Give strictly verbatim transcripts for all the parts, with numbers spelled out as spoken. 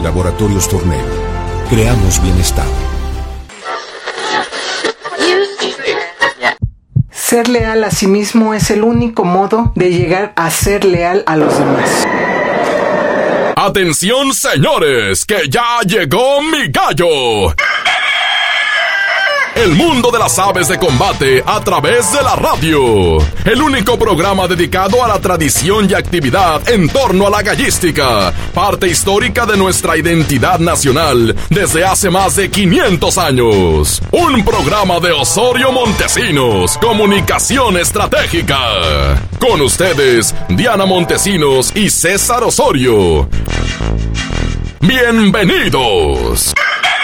Laboratorios Tornel. Creamos bienestar. Ser leal a sí mismo es el único modo de llegar a ser leal a los demás. ¡Atención, señores! ¡Que ya llegó mi gallo! El mundo de las aves de combate a través de la radio. El único programa dedicado a la tradición y actividad en torno a la gallística, parte histórica de nuestra identidad nacional desde hace más de quinientos años. Un programa de Osorio Montesinos, Comunicación Estratégica. Con ustedes, Diana Montesinos y César Osorio. ¡Bienvenidos!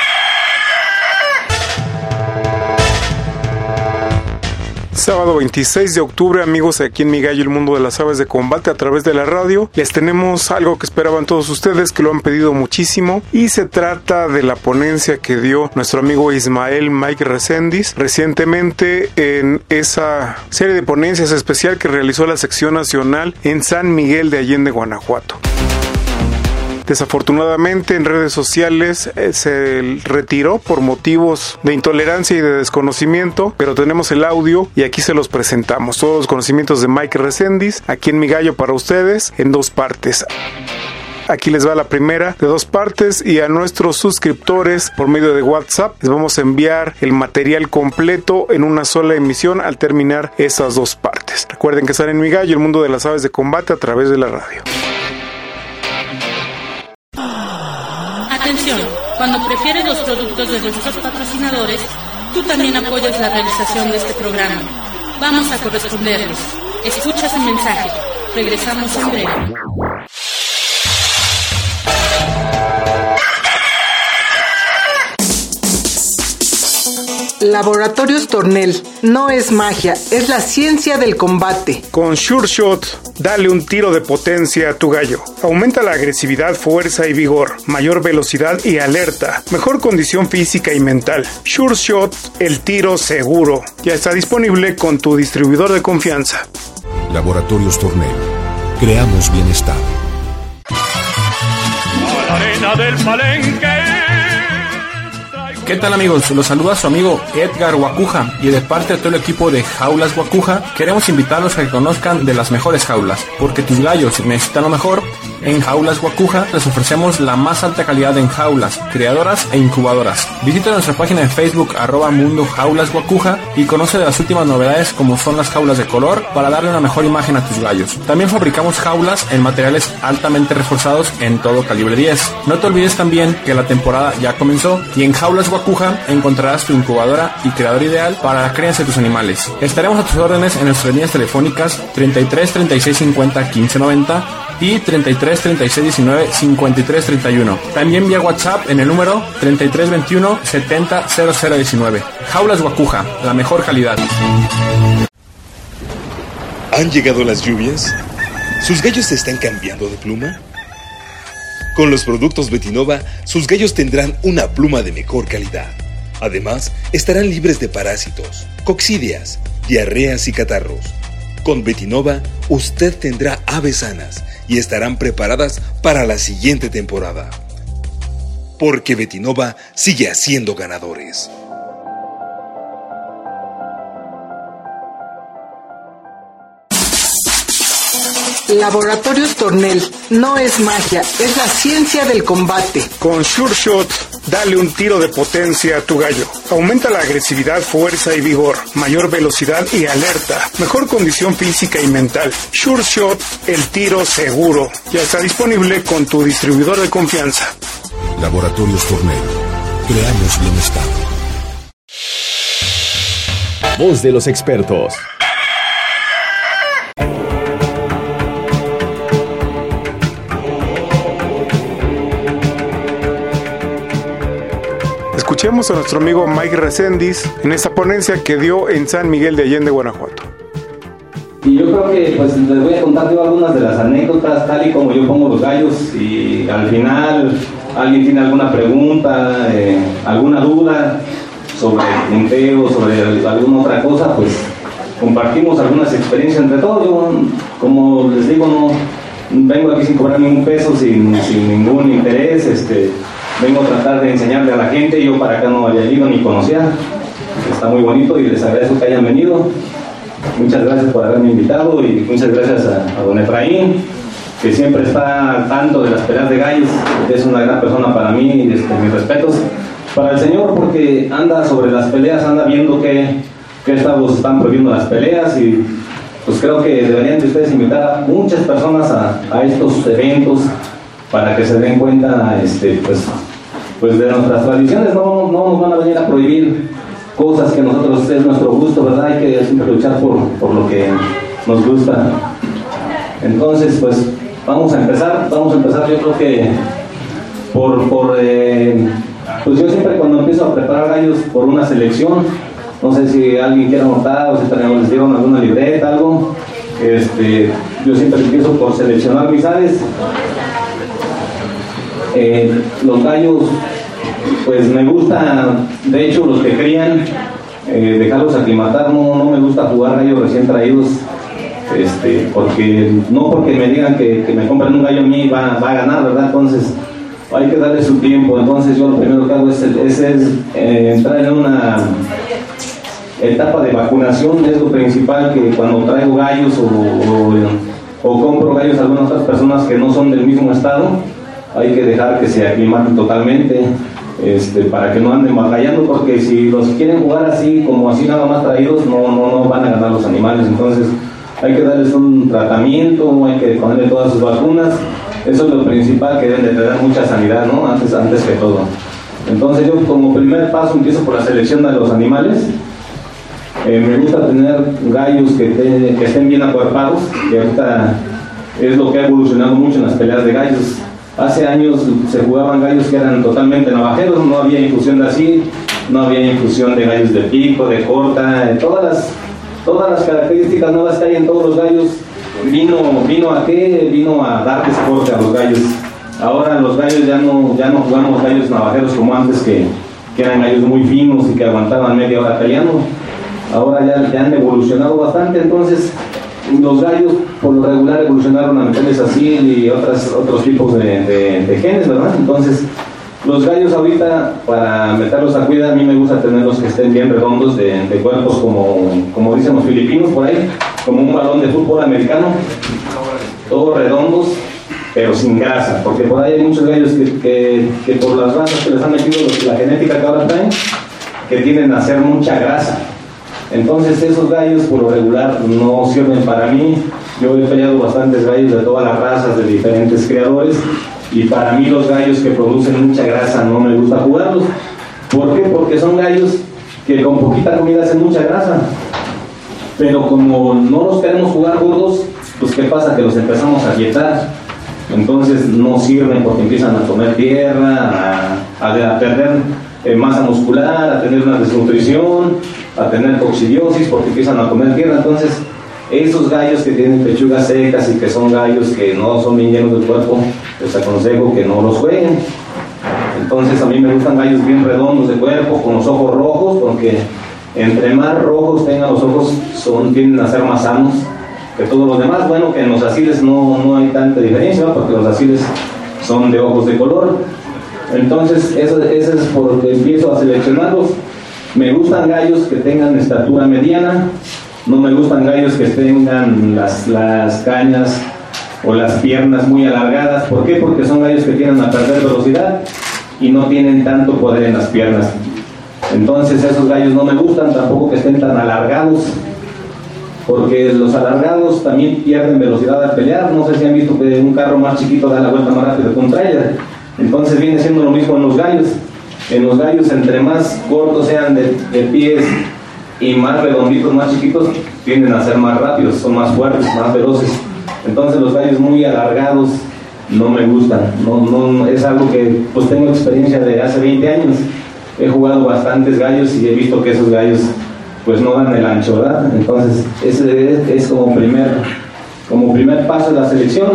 Sábado veintiséis de octubre, amigos, aquí en Mi Gallo, el mundo de las aves de combate a través de la radio. Les tenemos algo que esperaban todos ustedes, que lo han pedido muchísimo, y se trata de la ponencia que dio nuestro amigo Ismael Mike Reséndiz recientemente en esa serie de ponencias especial que realizó la sección nacional en San Miguel de Allende, Guanajuato. Desafortunadamente en redes sociales eh, se retiró por motivos de intolerancia y de desconocimiento, pero tenemos el audio y aquí se los presentamos. Todos los conocimientos de Mike Reséndiz, aquí en Mi Gallo para ustedes, en dos partes. Aquí les va la primera de dos partes, y a nuestros suscriptores por medio de WhatsApp les vamos a enviar el material completo en una sola emisión al terminar esas dos partes. Recuerden que están en Mi Gallo, el mundo de las aves de combate a través de la radio. Atención, cuando prefieres los productos de nuestros patrocinadores, tú también apoyas la realización de este programa. Vamos a corresponderles. Escucha su mensaje. Regresamos en breve. Laboratorios Tornel. No es magia, es la ciencia del combate. Con Sure Shot, dale un tiro de potencia a tu gallo. Aumenta la agresividad, fuerza y vigor, mayor velocidad y alerta, mejor condición física y mental. Sure Shot, el tiro seguro. Ya está disponible con tu distribuidor de confianza. Laboratorios Tornel. Creamos bienestar. A la arena del Palenque. ¿Qué tal, amigos? Los saluda su amigo Edgar Guacuja, y de parte de todo el equipo de Jaulas Guacuja queremos invitarlos a que conozcan de las mejores jaulas, porque tus gallos necesitan lo mejor. En Jaulas Guacuja les ofrecemos la más alta calidad en jaulas, criadoras e incubadoras. Visita nuestra página de Facebook arroba mundo jaulas guacuja y conoce de las últimas novedades, como son las jaulas de color, para darle una mejor imagen a tus gallos. También fabricamos jaulas en materiales altamente reforzados en todo calibre diez. No te olvides también que la temporada ya comenzó, y en Jaulas Guacuja encontrarás tu incubadora y criador ideal para la crianza de tus animales. Estaremos a tus órdenes en nuestras líneas telefónicas treinta y tres, treinta y seis cincuenta, quince noventa y treinta y tres, treinta y seis diecinueve, cincuenta y tres treinta y uno. También vía WhatsApp en el número treinta y tres veintiuno, setenta, cero cero diecinueve. Jaulas Guacuja, la mejor calidad. ¿Han llegado las lluvias? ¿Sus gallos se están cambiando de pluma? Con los productos Betinova, sus gallos tendrán una pluma de mejor calidad. Además, estarán libres de parásitos, coccidias, diarreas y catarros. Con Betinova, usted tendrá aves sanas y estarán preparadas para la siguiente temporada. Porque Betinova sigue haciendo ganadores. Laboratorios Tornel. No es magia, es la ciencia del combate. Con Sure Shot, dale un tiro de potencia a tu gallo. Aumenta la agresividad, fuerza y vigor, mayor velocidad y alerta, mejor condición física y mental. Sure Shot, el tiro seguro. Ya está disponible con tu distribuidor de confianza. Laboratorios Tornel. Creamos bienestar. Voz de los expertos. Escuchemos a nuestro amigo Mike Reséndiz en esta ponencia que dio en San Miguel de Allende, Guanajuato. Y yo creo que pues les voy a contar yo algunas de las anécdotas, tal y como yo pongo los gallos, y al final alguien tiene alguna pregunta, eh, alguna duda sobre el punteo, sobre alguna otra cosa, pues compartimos algunas experiencias entre todos. Yo, como les digo, no, vengo aquí sin cobrar ningún peso, sin, sin ningún interés, este, vengo a tratar de enseñarle a la gente. Yo para acá no había ido ni conocía, está muy bonito y les agradezco que hayan venido. Muchas gracias por haberme invitado y muchas gracias a, a don Efraín, que siempre está al tanto de las peleas de gallos. Es una gran persona para mí, este, mis respetos para el señor, porque anda sobre las peleas, anda viendo qué, qué estados están prohibiendo las peleas, y pues creo que deberían de ustedes invitar a muchas personas a, a estos eventos para que se den cuenta este, pues, pues de nuestras tradiciones. No, no nos van a venir a prohibir cosas que nosotros es nuestro gusto, ¿verdad? Hay que siempre luchar por, por lo que nos gusta. Entonces, pues vamos a empezar, vamos a empezar yo creo que por, por eh, pues yo siempre cuando empiezo a preparar gallos por una selección, no sé si alguien quiere anotar o si les dieron alguna libreta, algo, este, yo siempre empiezo por seleccionar mis aves. Eh, los gallos, pues me gusta, de hecho los que crían, eh, dejarlos aclimatar. No, no me gusta jugar gallos recién traídos, este, porque no porque me digan que, que me compren un gallo a mí va, va a ganar, ¿verdad? Entonces hay que darle su tiempo. Entonces yo lo primero que hago es, es, es eh, entrar en una etapa de vacunación. Es lo principal, que cuando traigo gallos o, o, o compro gallos a algunas otras personas que no son del mismo estado, hay que dejar que se aclimaten totalmente, este, para que no anden batallando, porque si los quieren jugar así, como así nada más traídos, no, no, no van a ganar los animales. Entonces hay que darles un tratamiento, hay que ponerle todas sus vacunas. Eso es lo principal, que deben de tener mucha sanidad, ¿no? Antes, antes que todo. Entonces yo como primer paso empiezo por la selección de los animales. Eh, me gusta tener gallos que, te, que estén bien acuerpados, que ahorita es lo que ha evolucionado mucho en las peleas de gallos. Hace años se jugaban gallos que eran totalmente navajeros, no había infusión de así, no había infusión de gallos de pico, de corta, de todas las, todas las características nuevas que hay en todos los gallos. Vino, vino a qué, vino a darles corte a los gallos. Ahora los gallos ya no, ya no jugamos gallos navajeros como antes, que, que eran gallos muy finos y que aguantaban media hora peleando. Ahora ya, ya han evolucionado bastante. Entonces los gallos por lo regular evolucionaron a meterles asil y otras, otros tipos de, de, de genes, ¿verdad? Entonces los gallos ahorita, para meterlos a cuidar, a mí me gusta tenerlos que estén bien redondos, de, de cuerpos como, como dicen los filipinos por ahí, como un balón de fútbol americano, todos redondos, pero sin grasa, porque por ahí hay muchos gallos que, que, que por las razas que les han metido, la genética que ahora traen, que tienden a hacer mucha grasa. Entonces esos gallos por lo regular no sirven para mí. Yo he peleado bastantes gallos de todas las razas, de diferentes criadores, y para mí los gallos que producen mucha grasa no me gusta jugarlos. ¿Por qué? Porque son gallos que con poquita comida hacen mucha grasa, pero como no los queremos jugar gordos, pues ¿qué pasa? Que los empezamos a dietar. Entonces no sirven, porque empiezan a comer tierra, a, a, a perder eh, masa muscular, a tener una desnutrición, a tener coccidiosis, porque empiezan a comer tierra. Entonces esos gallos que tienen pechugas secas y que son gallos que no son bien llenos del cuerpo, les aconsejo que no los jueguen. Entonces a mí me gustan gallos bien redondos de cuerpo, con los ojos rojos, porque entre más rojos tengan los ojos, son, tienden a ser más sanos que todos los demás. Bueno, que en los asiles no, no hay tanta diferencia, ¿no? Porque los asiles son de ojos de color. Entonces eso, eso es por lo que empiezo a seleccionarlos. Me gustan gallos que tengan estatura mediana, no me gustan gallos que tengan las, las cañas o las piernas muy alargadas. ¿Por qué? Porque son gallos que tienden a perder velocidad y no tienen tanto poder en las piernas. Entonces esos gallos no me gustan, tampoco que estén tan alargados, porque los alargados también pierden velocidad al pelear. No sé si han visto que un carro más chiquito da la vuelta más rápido que un trailer. Entonces viene siendo lo mismo en los gallos. En los gallos, entre más cortos sean de, de pies y más redonditos, más chiquitos, tienden a ser más rápidos, son más fuertes, más veloces. Entonces los gallos muy alargados no me gustan. No, no, es algo que pues tengo experiencia de hace veinte años. He jugado bastantes gallos y he visto que esos gallos pues no dan el ancho, ¿verdad? Entonces ese es, es como, primer, como primer paso de la selección.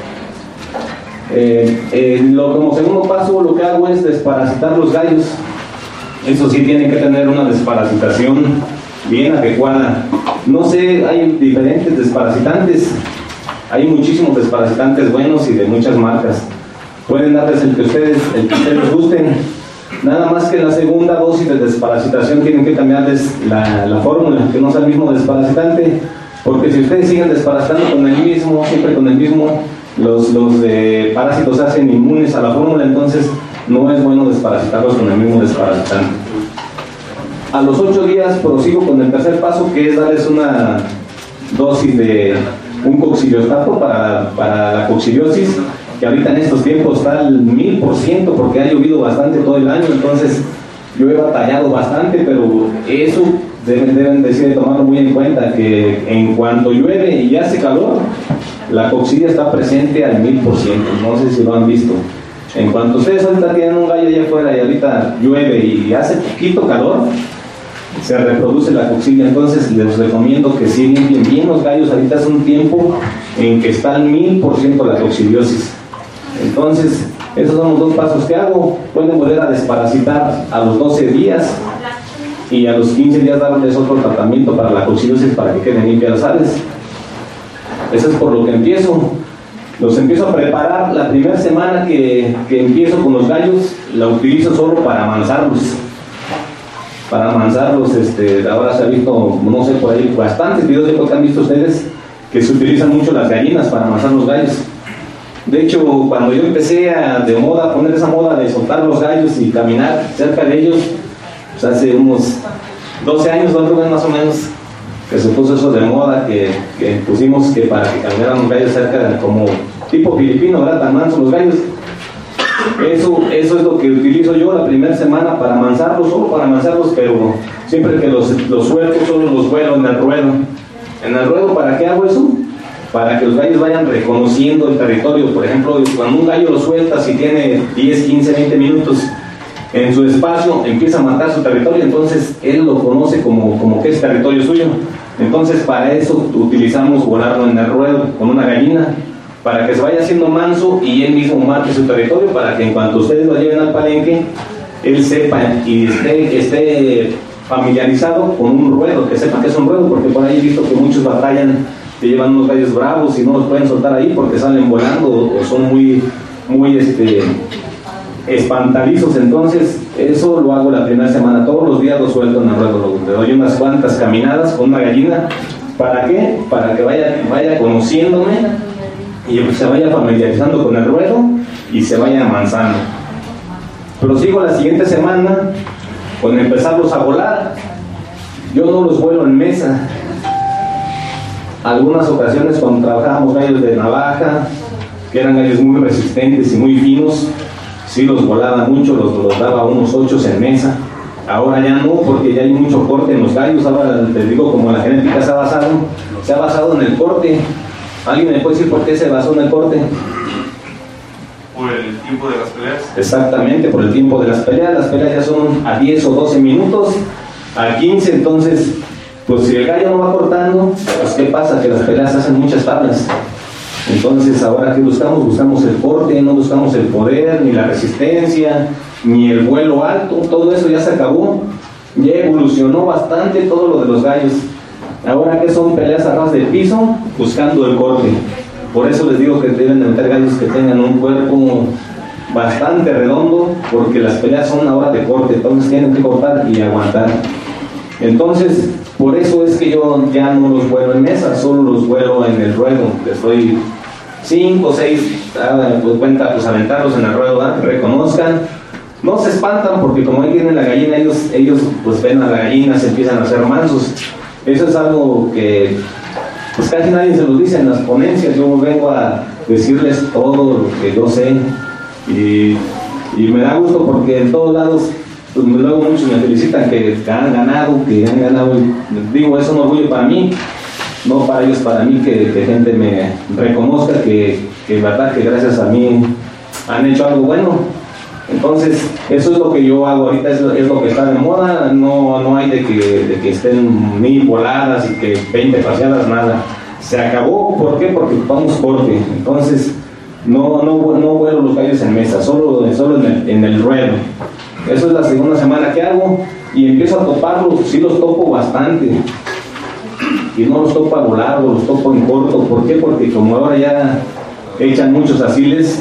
Eh, eh, lo, como segundo paso, lo que hago es desparasitar los gallos. Eso sí, tiene que tener una desparasitación bien adecuada. No sé, hay diferentes desparasitantes. Hay muchísimos desparasitantes buenos y de muchas marcas. Pueden darles el que ustedes, el que ustedes gusten. Nada más que en la segunda dosis de desparasitación tienen que cambiarles la, la fórmula, que no sea el mismo desparasitante, porque si ustedes siguen desparasitando con el mismo, siempre con el mismo, los, los de parásitos se hacen inmunes a la fórmula, entonces no es bueno desparasitarlos con el mismo desparasitante. A los ocho días prosigo con el tercer paso, que es darles una dosis de un coccidiostato para, para la coccidiosis, que ahorita en estos tiempos está al mil por ciento porque ha llovido bastante todo el año, entonces yo he batallado bastante, pero eso deben, deben decir, tomarlo muy en cuenta, que en cuanto llueve y hace calor, la coccidia está presente al mil por ciento, no sé si lo han visto. En cuanto ustedes ahorita tienen un gallo allá afuera y ahorita llueve y hace poquito calor, se reproduce la coccidia, entonces les recomiendo que sí limpien bien los gallos. Ahorita es un tiempo en que está al mil por ciento la coccidiosis. Entonces, esos son los dos pasos que hago. Pueden volver a desparasitar a los doce días y a los quince días darles otro tratamiento para la coccidiosis para que queden limpias las aves. Eso es por lo que empiezo. Los empiezo a preparar. La primera semana que, que empiezo con los gallos, la utilizo solo para amansarlos. Para amansarlos, este, ahora se ha visto, no sé, por ahí bastantes videos de lo que han visto ustedes, que se utilizan mucho las gallinas para amansar los gallos. De hecho, cuando yo empecé a, de moda, a poner esa moda de soltar los gallos y caminar cerca de ellos, pues hace unos doce años, más o menos, que se puso eso de moda, que, que pusimos que para que caminaran los gallos cerca, como tipo filipino, ¿verdad? Tan mansos los gallos. Eso, eso es lo que utilizo yo la primera semana para amansarlos, solo para amansarlos, pero siempre que los, los suelto, solo los vuelo en el ruedo. ¿En el ruedo para qué hago eso? Para que los gallos vayan reconociendo el territorio. Por ejemplo, cuando un gallo lo suelta, si tiene diez, quince, veinte minutos en su espacio, empieza a marcar su territorio, entonces él lo conoce como, como que es territorio suyo. Entonces para eso utilizamos volarlo en el ruedo con una gallina, para que se vaya haciendo manso y él mismo marque su territorio, para que en cuanto ustedes lo lleven al palenque, él sepa y esté, esté familiarizado con un ruedo, que sepa que es un ruedo, porque por ahí he visto que muchos batallan, que llevan unos gallos bravos y no los pueden soltar ahí porque salen volando o, o son muy, muy este, espantalizos. Entonces eso lo hago la primera semana, todos los días lo suelto en el ruedo, le doy unas cuantas caminadas con una gallina. ¿Para qué? Para que vaya, vaya conociéndome y se vaya familiarizando con el ruedo y se vaya amansando. Prosigo la siguiente semana con empezarlos a volar. Yo no los vuelo en mesa. Algunas ocasiones cuando trabajábamos gallos de navaja, que eran gallos muy resistentes y muy finos, sí los volaba mucho, los, los daba unos ochos en mesa. Ahora ya no, porque ya hay mucho corte en los gallos. Ahora les digo, como la genética se ha basado, se ha basado en el corte. ¿Alguien me puede decir por qué se basó en el corte? Por el tiempo de las peleas. Exactamente, por el tiempo de las peleas. Las peleas ya son a diez o doce minutos, a quince, entonces, pues si el gallo no va cortando, pues ¿qué pasa? Que las peleas hacen muchas tablas. Entonces, ahora que buscamos, buscamos el corte, no buscamos el poder, ni la resistencia, ni el vuelo alto. Todo eso ya se acabó, ya evolucionó bastante todo lo de los gallos. Ahora que son peleas a ras de piso, buscando el corte. Por eso les digo que deben de meter gallos que tengan un cuerpo bastante redondo, porque las peleas son ahora de corte, entonces tienen que cortar y aguantar. Entonces, por eso es que yo ya no los vuelo en mesa, solo los vuelo en el ruedo. Les doy cinco o seis, pues cuenta, pues aventarlos en el ruedo, ¿verdad? Reconozcan. No se espantan porque como ahí tienen la gallina, ellos, ellos pues ven a la gallina, se empiezan a hacer mansos. Eso es algo que pues casi nadie se los dice en las ponencias. Yo vengo a decirles todo lo que yo sé y, y me da gusto porque en todos lados pues luego muchos me felicitan que han ganado, que han ganado. Digo, es un orgullo para mí, no para ellos, para mí, que, que gente me reconozca que, que verdad que gracias a mí han hecho algo bueno. Entonces, eso es lo que yo hago ahorita, es, es lo que está de moda. No, no hay de que, de que estén mil voladas y que veinte paseadas, nada. Se acabó. ¿Por qué? Porque ocupamos corte. Entonces, no, no, no vuelo los gallos en mesa, solo, solo en, el, en el ruedo. Eso es la segunda semana que hago y empiezo a toparlos. Sí los topo bastante. y no los topo a lo largo, los topo en corto. ¿Por qué? Porque como ahora ya echan muchos asiles,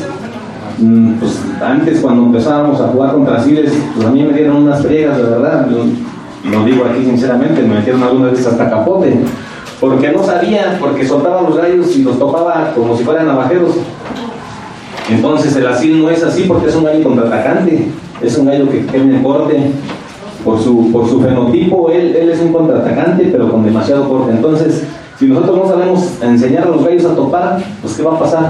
pues antes cuando empezábamos a jugar contra asiles, pues a mí me dieron unas friegas, de verdad, yo, lo digo aquí sinceramente, me metieron algunas veces hasta capote, porque no sabía, porque soltaban los gallos y los topaba como si fueran navajeros. Entonces el asil no es así porque es un gallo contraatacante, es un gallo que tiene corte, por su, por su fenotipo, él, él es un contraatacante, pero con demasiado corte. Entonces, si nosotros no sabemos enseñar a los gallos a topar, pues ¿qué va a pasar?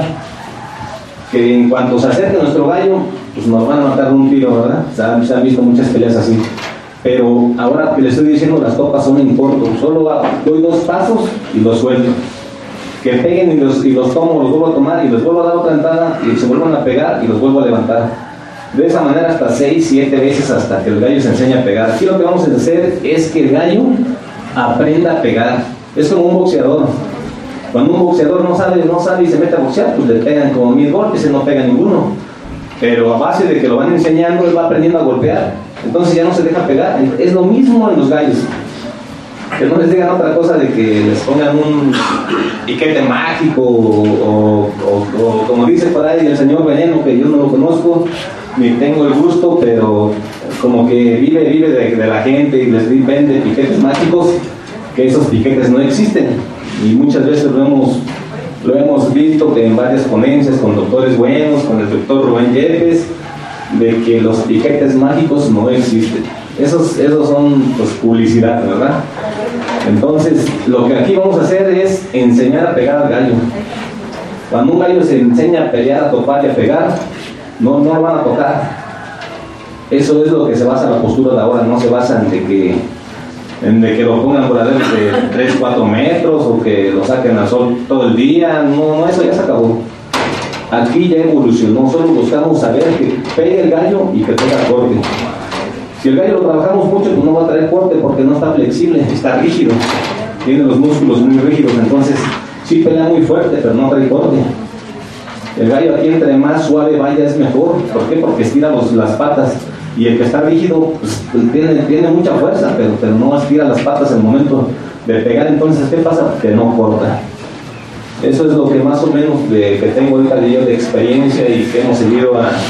Que en cuanto se acerque nuestro gallo, pues nos van a matar un tiro, ¿verdad? Se han, se han visto muchas peleas así. Pero ahora que les estoy diciendo, las topas son en corto, solo doy dos pasos y los suelto. Que peguen y los, y los tomo, los vuelvo a tomar y les vuelvo a dar otra entrada y se vuelvan a pegar y los vuelvo a levantar. De esa manera hasta seis, siete veces hasta que el gallo se enseñe a pegar. Aquí lo que vamos a hacer es que el gallo aprenda a pegar. Es como un boxeador. Cuando un boxeador no sabe, no sabe y se mete a boxear, pues le pegan como mil golpes y no pega ninguno. Pero a base de que lo van enseñando, él va aprendiendo a golpear. Entonces ya no se deja pegar. Es lo mismo en los gallos. Que no les digan otra cosa de que les pongan un piquete mágico o, o, o, o como dice por ahí el señor Veneno, que yo no lo conozco ni tengo el gusto, pero como que vive, vive de, de la gente y les vende piquetes mágicos, que esos piquetes no existen. Y muchas veces lo hemos, lo hemos visto en varias ponencias con doctores buenos, con el doctor Rubén Yepes, de que los piquetes mágicos no existen. Esos, esos son pues publicidad, ¿verdad? Entonces, lo que aquí vamos a hacer es enseñar a pegar al gallo. Cuando un gallo se enseña a pelear, a topar y a pegar, no, no lo van a tocar. Eso es lo que se basa la postura de ahora, no se basa en de que, en de que lo pongan voladeros de tres, cuatro metros o que lo saquen al sol todo el día. No, no, eso ya se acabó. Aquí ya evolucionó, solo buscamos saber que pegue el gallo y que tenga corte. Si el gallo lo trabajamos mucho, pues no va a traer corte porque no está flexible, está rígido, tiene los músculos muy rígidos, entonces sí pelea muy fuerte, pero no trae corte. El gallo aquí entre más suave vaya es mejor. ¿Por qué? Porque estira los, las patas, y el que está rígido pues, pues, tiene, tiene mucha fuerza, pero, pero no estira las patas en el momento de pegar. Entonces, ¿qué pasa? Que no corta. Eso es lo que más o menos de, que tengo ahorita de, de experiencia y que hemos seguido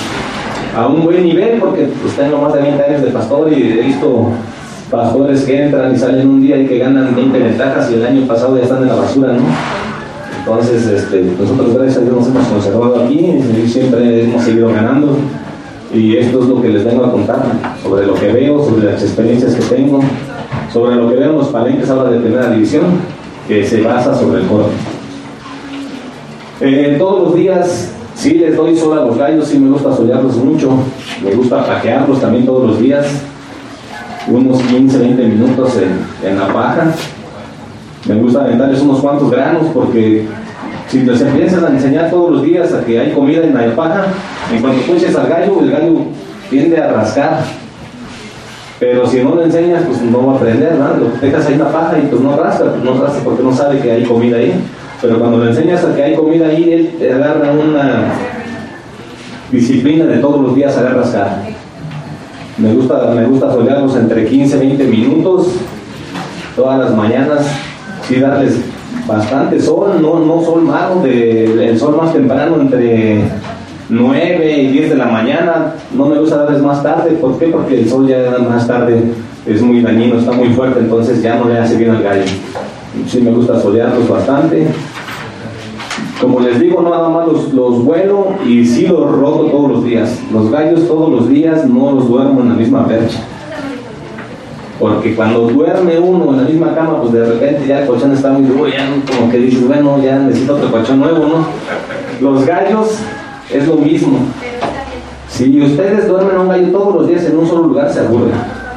a, a un buen nivel, porque pues, tengo más de veinte años de pastor y he visto pastores que entran y salen un día y que ganan veinte ventajas y el año pasado ya están en la basura, ¿no? Entonces, este, nosotros gracias a Dios nos hemos conservado aquí y siempre hemos seguido ganando, y esto es lo que les vengo a contar sobre lo que veo, sobre las experiencias que tengo, sobre lo que veo en los palenques ahora de primera división, que se basa sobre el corte. Eh, todos los días sí les doy sol a los gallos, sí me gusta solearlos mucho, me gusta pajearlos también todos los días, unos quince, veinte minutos en, en la paja. Me gusta aventarles unos cuantos granos, porque si les empiezas a enseñar todos los días a que hay comida en la paja, en cuanto tú eches al gallo, el gallo tiende a rascar. Pero si no le enseñas, pues no va a aprender, ¿no? Lo dejas ahí en la paja y pues no rasca, pues no rasca porque no sabe que hay comida ahí. Pero cuando le enseñas a que hay comida ahí, él te agarra una disciplina de todos los días a rascar. Me gusta, me gusta solearlos entre quince, veinte minutos, todas las mañanas. Sí, darles bastante sol, no, no sol malo, de, el sol más temprano entre nueve y diez de la mañana. No me gusta darles más tarde. ¿Por qué? Porque el sol ya más tarde es muy dañino, está muy fuerte, entonces ya no le hace bien al gallo. Sí me gusta solearlos bastante. Como les digo, no nada más los, los vuelo y sí los roto todos los días. Los gallos todos los días no los duermo en la misma percha. Porque cuando duerme uno en la misma cama, pues de repente ya el colchón está muy duro, ya como que dices, bueno, ya necesito otro colchón nuevo, ¿no? Los gallos es lo mismo. Si ustedes duermen a un gallo todos los días en un solo lugar, se aburren.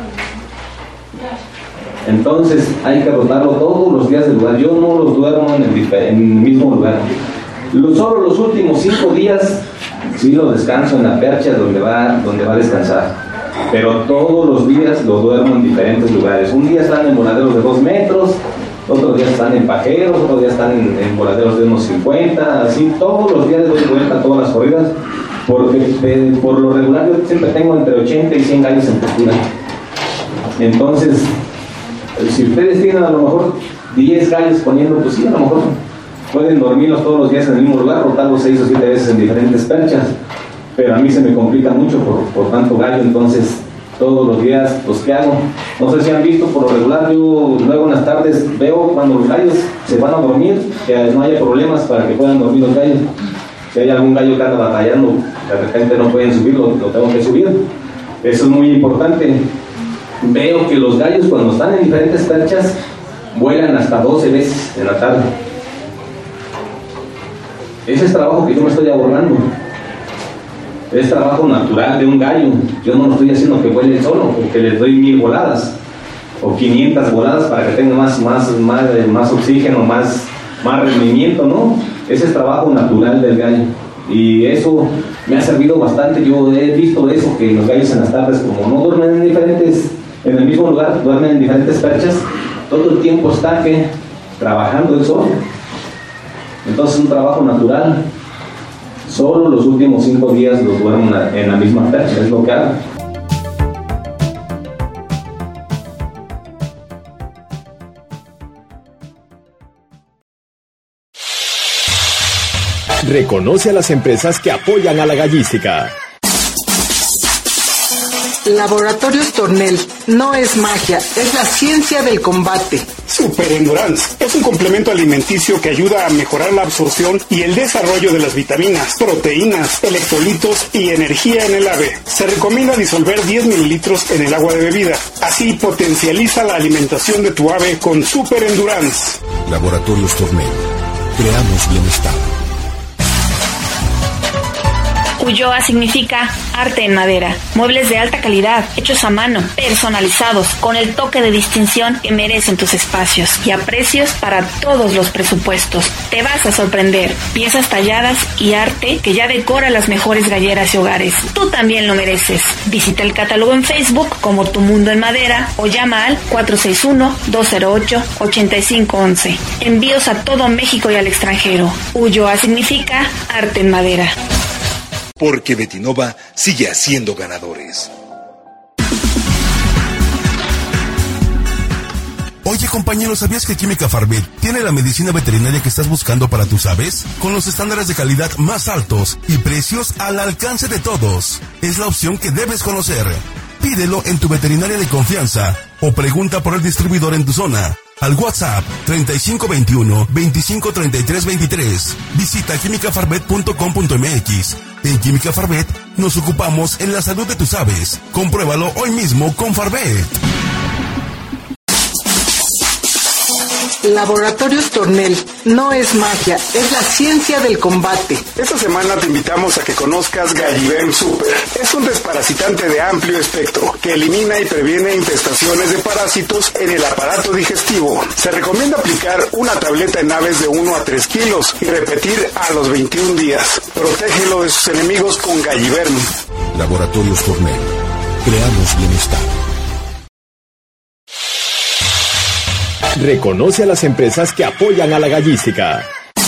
Entonces hay que rotarlo todos los días del lugar. Yo no los duermo en el, en el mismo lugar. Los, solo los últimos cinco días sí lo descanso en la percha donde va, donde va a descansar. Pero todos los días lo duermo en diferentes lugares. Un día están en voladeros de dos metros, otros días están en pajeros, otros días están en, en voladeros de unos cincuenta, así todos los días doy vuelta a todas las corridas, porque eh, por lo regular yo siempre tengo entre ochenta y cien gallos en postura. Entonces, si ustedes tienen a lo mejor diez gallos poniendo, pues sí, a lo mejor pueden dormirlos todos los días en el mismo lugar, rotarlos seis o siete veces en diferentes perchas, pero a mí se me complica mucho por, por tanto gallo, entonces todos los días, pues ¿qué hago? No sé si han visto, por lo regular yo luego en las tardes veo cuando los gallos se van a dormir, que no haya problemas para que puedan dormir los gallos. Si hay algún gallo que anda batallando, de repente no pueden subirlo, lo tengo que subir. Eso es muy importante. Veo que los gallos cuando están en diferentes perchas vuelan hasta doce veces en la tarde. Ese es trabajo que yo me estoy abordando. Es trabajo natural de un gallo. Yo no lo estoy haciendo que vuele solo, porque les doy mil voladas o quinientas voladas para que tenga más, más, más, más oxígeno, más, más rendimiento, ¿no? Ese es trabajo natural del gallo. Y eso me ha servido bastante. Yo he visto eso, que los gallos en las tardes, como no duermen en diferentes, en el mismo lugar, duermen en diferentes perchas, todo el tiempo está que trabajando el sol. Entonces es un trabajo natural. Solo los últimos cinco días los duermo en la misma percha, es lo que hago. Reconoce a las empresas que apoyan a la gallística. Laboratorios Tornel no es magia, es la ciencia del combate. Super Endurance es un complemento alimenticio que ayuda a mejorar la absorción y el desarrollo de las vitaminas, proteínas, electrolitos y energía en el ave. Se recomienda disolver diez mililitros en el agua de bebida. Así potencializa la alimentación de tu ave con Super Endurance. Laboratorios Tornel. Creamos bienestar. Ulloa significa arte en madera, muebles de alta calidad, hechos a mano, personalizados, con el toque de distinción que merecen tus espacios y a precios para todos los presupuestos. Te vas a sorprender, piezas talladas y arte que ya decora las mejores galleras y hogares. Tú también lo mereces. Visita el catálogo en Facebook como Tu Mundo en Madera o llama al cuatro seis uno, dos cero ocho, ocho cinco uno uno. Envíos a todo México y al extranjero. Ulloa significa arte en madera. Porque Betinova sigue haciendo ganadores. Oye, compañero, ¿sabías que Química Farvet tiene la medicina veterinaria que estás buscando para tus aves? Con los estándares de calidad más altos y precios al alcance de todos. Es la opción que debes conocer. Pídelo en tu veterinaria de confianza o pregunta por el distribuidor en tu zona. Al WhatsApp treinta y cinco veintiuno, veinticinco treinta y tres veintitrés. Visita química farvet punto com punto m x. En Química Farvet nos ocupamos en la salud de tus aves. Compruébalo hoy mismo con Farvet. Laboratorios Tornel no es magia, es la ciencia del combate. Esta semana te invitamos a que conozcas Galliverm Super. Es un desparasitante de amplio espectro que elimina y previene infestaciones de parásitos en el aparato digestivo. Se recomienda aplicar una tableta en aves de uno a tres kilos y repetir a los veintiún días. Protégelo de sus enemigos con Galliverm. Laboratorios Tornel. Creamos bienestar. Reconoce a las empresas que apoyan a la gallística.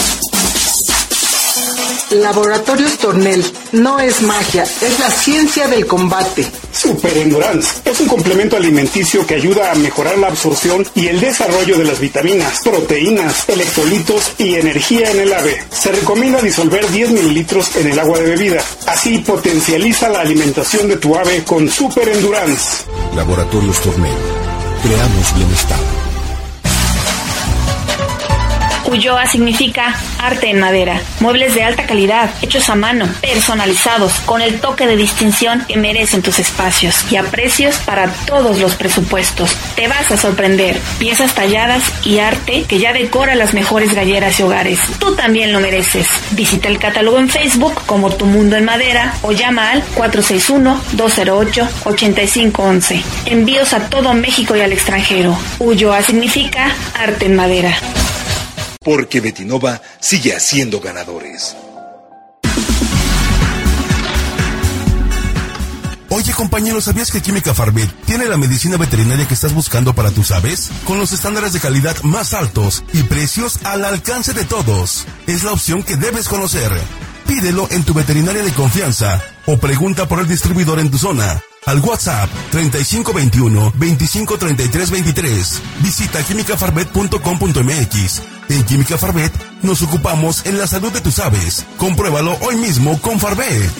Laboratorios Tornel no es magia, es la ciencia del combate. Super Endurance es un complemento alimenticio que ayuda a mejorar la absorción y el desarrollo de las vitaminas, proteínas, electrolitos y energía en el ave. Se recomienda disolver diez mililitros en el agua de bebida. Así potencializa la alimentación de tu ave con Super Endurance. Laboratorios Tornel. Creamos bienestar. Ulloa significa arte en madera, muebles de alta calidad, hechos a mano, personalizados, con el toque de distinción que merecen tus espacios y a precios para todos los presupuestos. Te vas a sorprender, piezas talladas y arte que ya decora las mejores galleras y hogares. Tú también lo mereces. Visita el catálogo en Facebook como Tu Mundo en Madera o llama al cuatro seis uno, dos cero ocho, ocho cinco uno uno. Envíos a todo México y al extranjero. Ulloa significa arte en madera. Porque Betinova sigue haciendo ganadores. Oye, compañero, ¿sabías que Química Farvet tiene la medicina veterinaria que estás buscando para tus aves? Con los estándares de calidad más altos y precios al alcance de todos. Es la opción que debes conocer. Pídelo en tu veterinaria de confianza o pregunta por el distribuidor en tu zona. al WhatsApp treinta y cinco veintiuno veinticinco treinta y tres veintitrés. Visita química farbet punto com punto m x. En Química Farbet nos ocupamos en la salud de tus aves. Compruébalo hoy mismo con Farbet.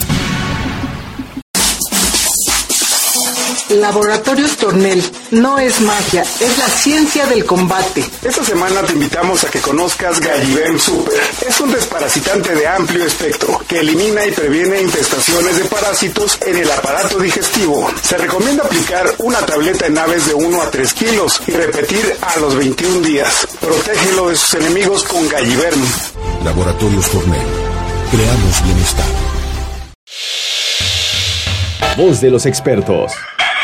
Laboratorios Tornel no es magia, es la ciencia del combate. Esta semana te invitamos a que conozcas Gallivem Super. Es un desparasitante de amplio espectro que elimina y previene infestaciones de parásitos en el aparato digestivo. Se recomienda aplicar una tableta en aves de uno a tres kilos y repetir a los veintiún días. Protégelo de sus enemigos con Gallivem. Laboratorios Tornel. Creamos bienestar. Voz de los expertos.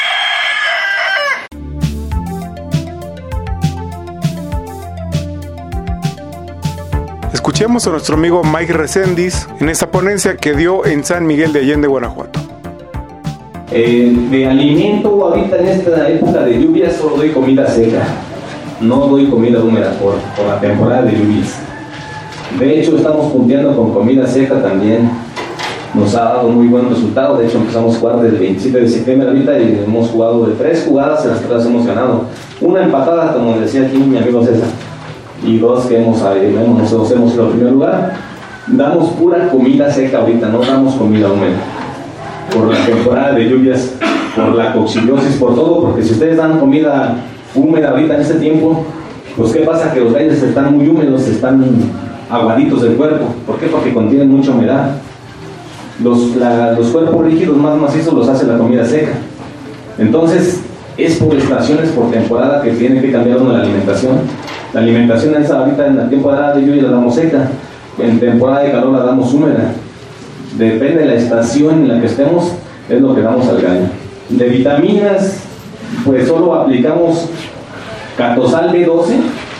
Escuchemos a nuestro amigo Mike Reséndiz en esta ponencia que dio en San Miguel de Allende, Guanajuato. Eh, de alimento, ahorita en esta época de lluvias solo doy comida seca, no doy comida húmeda por, por la temporada de lluvias. De hecho, estamos punteando con comida seca también. Nos ha dado muy buen resultado. De hecho, empezamos a jugar desde el veintisiete de septiembre ahorita y hemos jugado de tres jugadas, en las tres hemos ganado. Una empatada, como decía aquí mi amigo César, y dos que hemos, hemos, nosotros hemos ido al primer lugar. Damos pura comida seca ahorita, no damos comida húmeda. Por la temporada de lluvias, por la coccidiosis, por todo, porque si ustedes dan comida húmeda ahorita en este tiempo, pues ¿qué pasa? Que los gallos están muy húmedos, están aguaditos del cuerpo. ¿Por qué? Porque contienen mucha humedad. Los, la, los cuerpos rígidos más macizos los hace la comida seca. Entonces, es por estaciones, por temporada que tiene que cambiar uno la alimentación. La alimentación es ahorita en la temporada de lluvia la damos seca, en temporada de calor la damos húmeda. Depende de la estación en la que estemos, es lo que damos al gallo. De vitaminas, pues solo aplicamos Catosal B doce.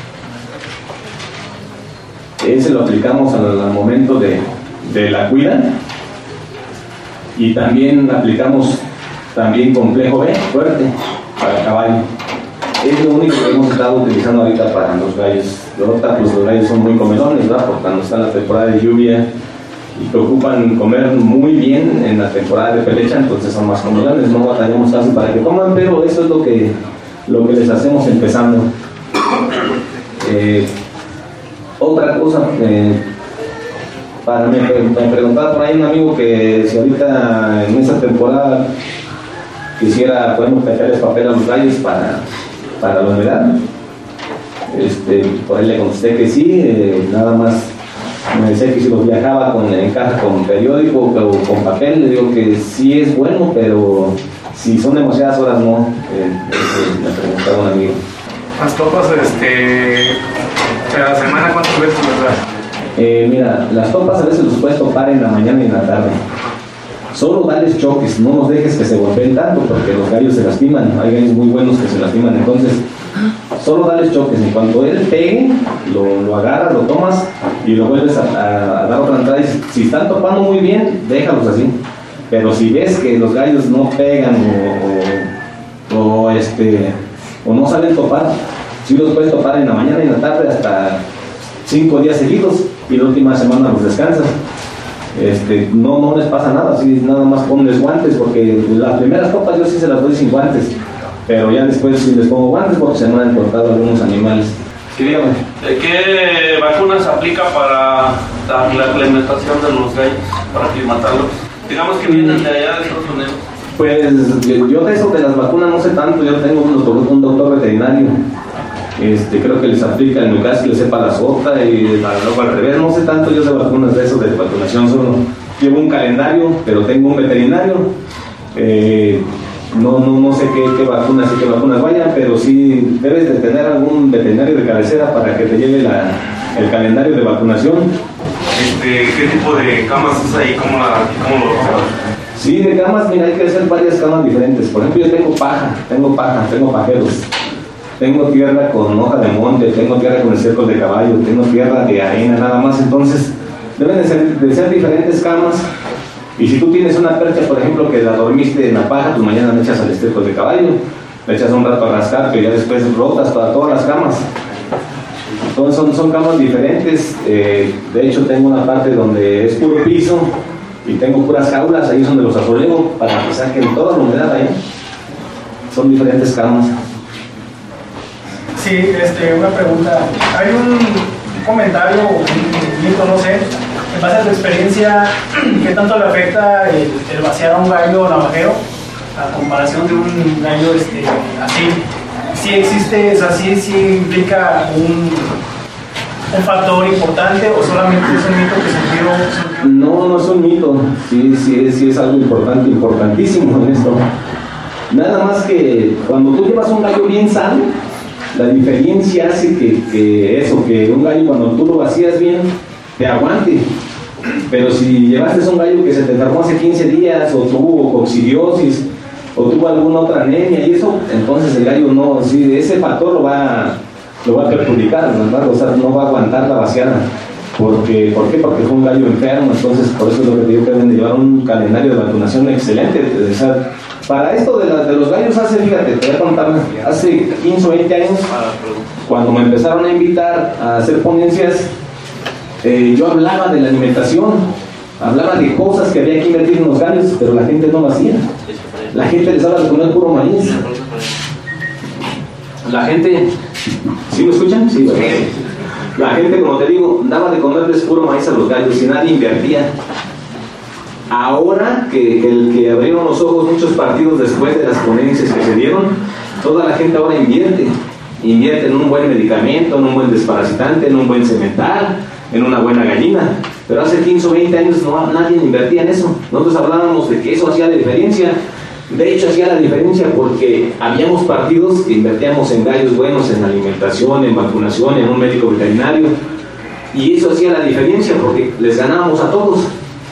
Ese lo aplicamos al, al momento de, de la cuida. Y también aplicamos también complejo B, fuerte, para caballo. Es lo único que hemos estado utilizando ahorita para los gallos. Ahorita pues los gallos son muy comelones, ¿verdad? Porque cuando está en la temporada de lluvia y preocupan comer muy bien en la temporada de pelecha, entonces son más comelones, no batallamos casi para que coman, pero eso es lo que, lo que les hacemos empezando. Eh, otra cosa, eh, para me, me preguntaba por ahí un amigo que si ahorita en esa temporada quisiera, podemos echarles papel a los gallos para para la humedad. Este, por ahí le contesté que sí, eh, nada más me decía que si los viajaba con, en caja con periódico o con papel, le digo que sí es bueno, pero si son demasiadas horas no. Eh, eh, me preguntaba un amigo. Las topas, este, cada semana, ¿cuántas veces las das? Eh, mira, las topas a veces los puedes topar en la mañana y en la tarde. Solo dales choques, no nos dejes que se golpeen tanto porque los gallos se lastiman. Hay gallos muy buenos que se lastiman, entonces solo dales choques. En cuanto él pegue, lo, lo agarras, lo tomas y lo vuelves a, a, a dar otra entrada. Y si están topando muy bien, déjalos así. Pero si ves que los gallos no pegan o, o, o, este, o no saben topar, sí los puedes topar en la mañana y en la tarde hasta cinco días seguidos y la última semana los descansas. Este, no, no les pasa nada, así nada más ponles guantes, porque las primeras topas yo sí se las doy sin guantes, pero ya después sí les pongo guantes porque se me han cortado algunos animales. Sí, dígame. ¿Qué vacunas aplica para la, la implementación de los gallos, para aclimatarlos? Digamos que vienen de allá de Estados Unidos. Pues yo de eso de las vacunas no sé tanto, yo tengo un doctor, un doctor veterinario. Este, creo que les aplica en mi caso que les sepa la sota y luego al revés, no sé tanto yo de vacunas de eso, de vacunación, solo llevo un calendario, pero tengo un veterinario, eh, no, no, no sé qué, qué vacunas y qué vacunas vayan, pero sí debes de tener algún veterinario de cabecera para que te lleve la, el calendario de vacunación. Este, ¿qué tipo de camas es ahí? ¿Cómo, la, cómo lo observas? Sí, de camas, mira, hay que hacer varias camas diferentes. Por ejemplo, yo tengo paja, tengo paja, tengo pajeros. Tengo tierra con hoja de monte, tengo tierra con estiércol de caballo, tengo tierra de arena, nada más. Entonces, deben de ser, de ser diferentes camas. Y si tú tienes una percha, por ejemplo, que la dormiste en la paja, pues mañana le echas al estiércol de caballo, le echas un rato a rascar, pero ya después rotas para todas las camas. Entonces, son, son camas diferentes. Eh, de hecho, tengo una parte donde es puro piso y tengo puras jaulas, ahí es donde los asoleo para que saquen toda la humedad ahí. Son diferentes camas. Sí, este, una pregunta. Hay un comentario, un mito, no sé, en base a tu experiencia, ¿qué tanto le afecta el, el vaciar a un gallo navajero a comparación de un gallo este, así? ¿Sí existe, es así, sí implica un, un factor importante o solamente es un mito que se dio? No, no es un mito, sí, sí, sí es algo importante, importantísimo en esto. Nada más que cuando tú llevas un gallo bien sano, la diferencia hace que, que eso, que un gallo cuando tú lo vacías bien, te aguante. Pero si llevaste un gallo que se te enfermó hace quince días, o tuvo coccidiosis, o tuvo alguna otra anemia y eso, entonces el gallo no, sí, ese factor lo va, lo va a perjudicar, ¿verdad? O sea, no va a aguantar la vaciada. Porque, ¿Por qué? Porque fue un gallo enfermo, entonces por eso es lo que te digo que deben de llevar un calendario de vacunación excelente. O sea, para esto de, la, de los gallos hace, fíjate, te voy a contar, hace quince o veinte años, cuando me empezaron a invitar a hacer ponencias, eh, yo hablaba de la alimentación, hablaba de cosas que había que invertir en los gallos, pero la gente no lo hacía. La gente les habla de comer puro maíz. La gente, ¿sí me escuchan? Sí, ¿verdad? La gente, como te digo, daba de comerles puro maíz a los gallos y nadie invertía. Ahora que, que, el, que abrieron los ojos muchos partidos después de las ponencias que se dieron, toda la gente ahora invierte. Invierte en un buen medicamento, en un buen desparasitante, en un buen cemental, en una buena gallina. Pero hace quince o veinte años no, nadie invertía en eso. Nosotros hablábamos de que eso hacía la diferencia. De hecho, hacía la diferencia porque habíamos partidos que invertíamos en gallos buenos, en alimentación, en vacunación, en un médico veterinario. Y eso hacía la diferencia porque les ganábamos a todos.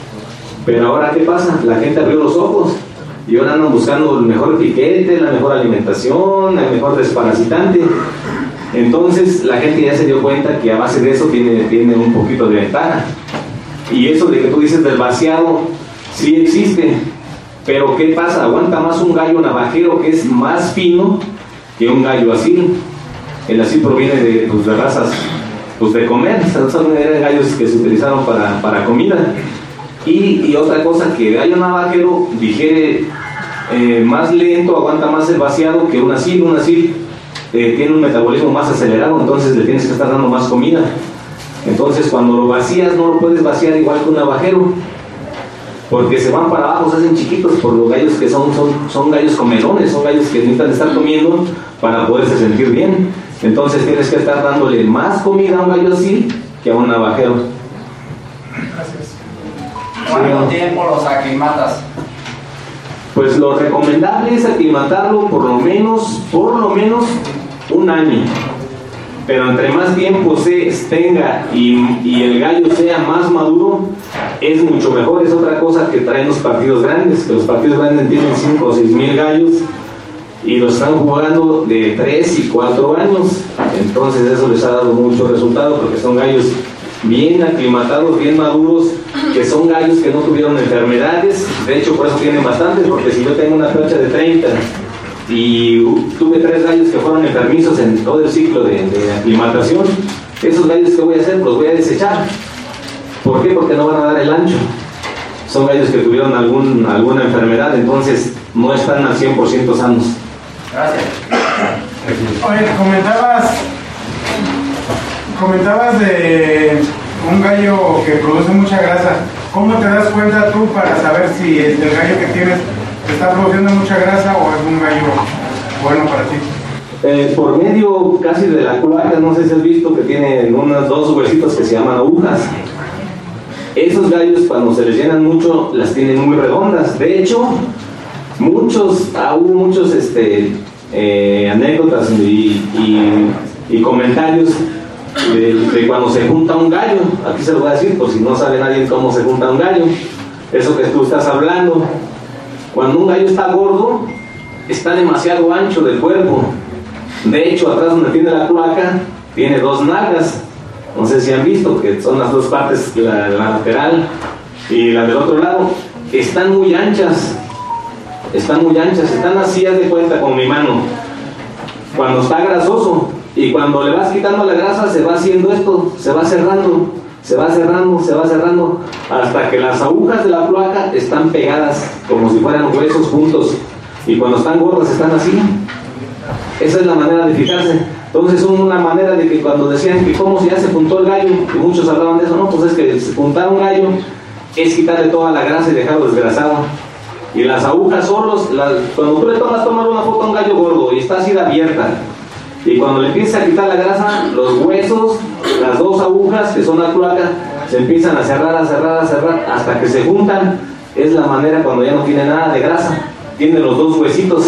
Pero ahora, ¿qué pasa? La gente abrió los ojos y ahora andan buscando el mejor piquete, la mejor alimentación, el mejor desparasitante. Entonces, la gente ya se dio cuenta que a base de eso tiene, tiene un poquito de ventaja. Y eso de que tú dices del vaciado, sí existe. Pero ¿qué pasa? Aguanta más un gallo navajero que es más fino que un gallo asil. El asil proviene de, pues, de razas pues, de comer, son gallos que se utilizaron para, para comida. Y, y otra cosa, que el gallo navajero digiere eh, más lento, aguanta más el vaciado que un asil. Un asil eh, tiene un metabolismo más acelerado, entonces le tienes que estar dando más comida. Entonces cuando lo vacías no lo puedes vaciar igual que un navajero, porque se van para abajo, se hacen chiquitos por los gallos que son, son, son gallos comelones, son gallos que necesitan estar comiendo para poderse sentir bien. Entonces tienes que estar dándole más comida a un gallo así que a un navajero. Gracias. ¿Cuánto tiempo los aclimatas? Pues lo recomendable es aclimatarlo por lo menos, por lo menos un año. Pero entre más tiempo se tenga y, y el gallo sea más maduro, es mucho mejor. Es otra cosa que traen los partidos grandes, que los partidos grandes tienen cinco o seis mil gallos y los están jugando de tres y cuatro años. Entonces eso les ha dado mucho resultado porque son gallos bien aclimatados, bien maduros, que son gallos que no tuvieron enfermedades. De hecho, por eso tienen bastantes, porque si yo tengo una percha de treinta y tuve tres gallos que fueron enfermizos en todo el ciclo de, de aclimatación, esos gallos que voy a hacer, los voy a desechar. ¿Por qué? Porque no van a dar el ancho. Son gallos que tuvieron algún, alguna enfermedad, entonces no están al cien por ciento sanos. Gracias. Oye, comentabas, comentabas de un gallo que produce mucha grasa. ¿Cómo te das cuenta tú para saber si el, el gallo que tienes está produciendo mucha grasa o es un gallo bueno para ti? Eh, por medio casi de la cloaca, no sé si has visto que tienen unos dos huesitos que se llaman agujas. Esos gallos cuando se les llenan mucho las tienen muy redondas. De hecho, muchos, ah, hubo muchos este, eh, anécdotas y, y, y comentarios de, de cuando se junta un gallo. Aquí se lo voy a decir por si no sabe nadie cómo se junta un gallo. Eso que tú estás hablando. Cuando un gallo está gordo, está demasiado ancho del cuerpo. De hecho, atrás donde tiene la cloaca, tiene dos nalgas. No sé si han visto que son las dos partes, la, la lateral y la del otro lado. Están muy anchas. Están muy anchas. Están así, haz de cuenta, con mi mano. Cuando está grasoso y cuando le vas quitando la grasa, se va haciendo esto, se va cerrando. se va cerrando, se va cerrando, hasta que las agujas de la cloaca están pegadas como si fueran huesos juntos, y cuando están gordas están así. Esa es la manera de fijarse. Entonces, una manera de que cuando decían que cómo se ya se puntó el gallo, y muchos hablaban de eso, no, pues es que se puntar un gallo es quitarle toda la grasa y dejarlo desgrasado. Y las agujas solos, las, cuando tú le tomas tomar una foto a un gallo gordo y está así abierta, y cuando le empiezas a quitar la grasa, los huesos, las dos agujas que son la cloaca, se empiezan a cerrar, a cerrar, a cerrar, hasta que se juntan. Es la manera cuando ya no tiene nada de grasa, tiene los dos huesitos.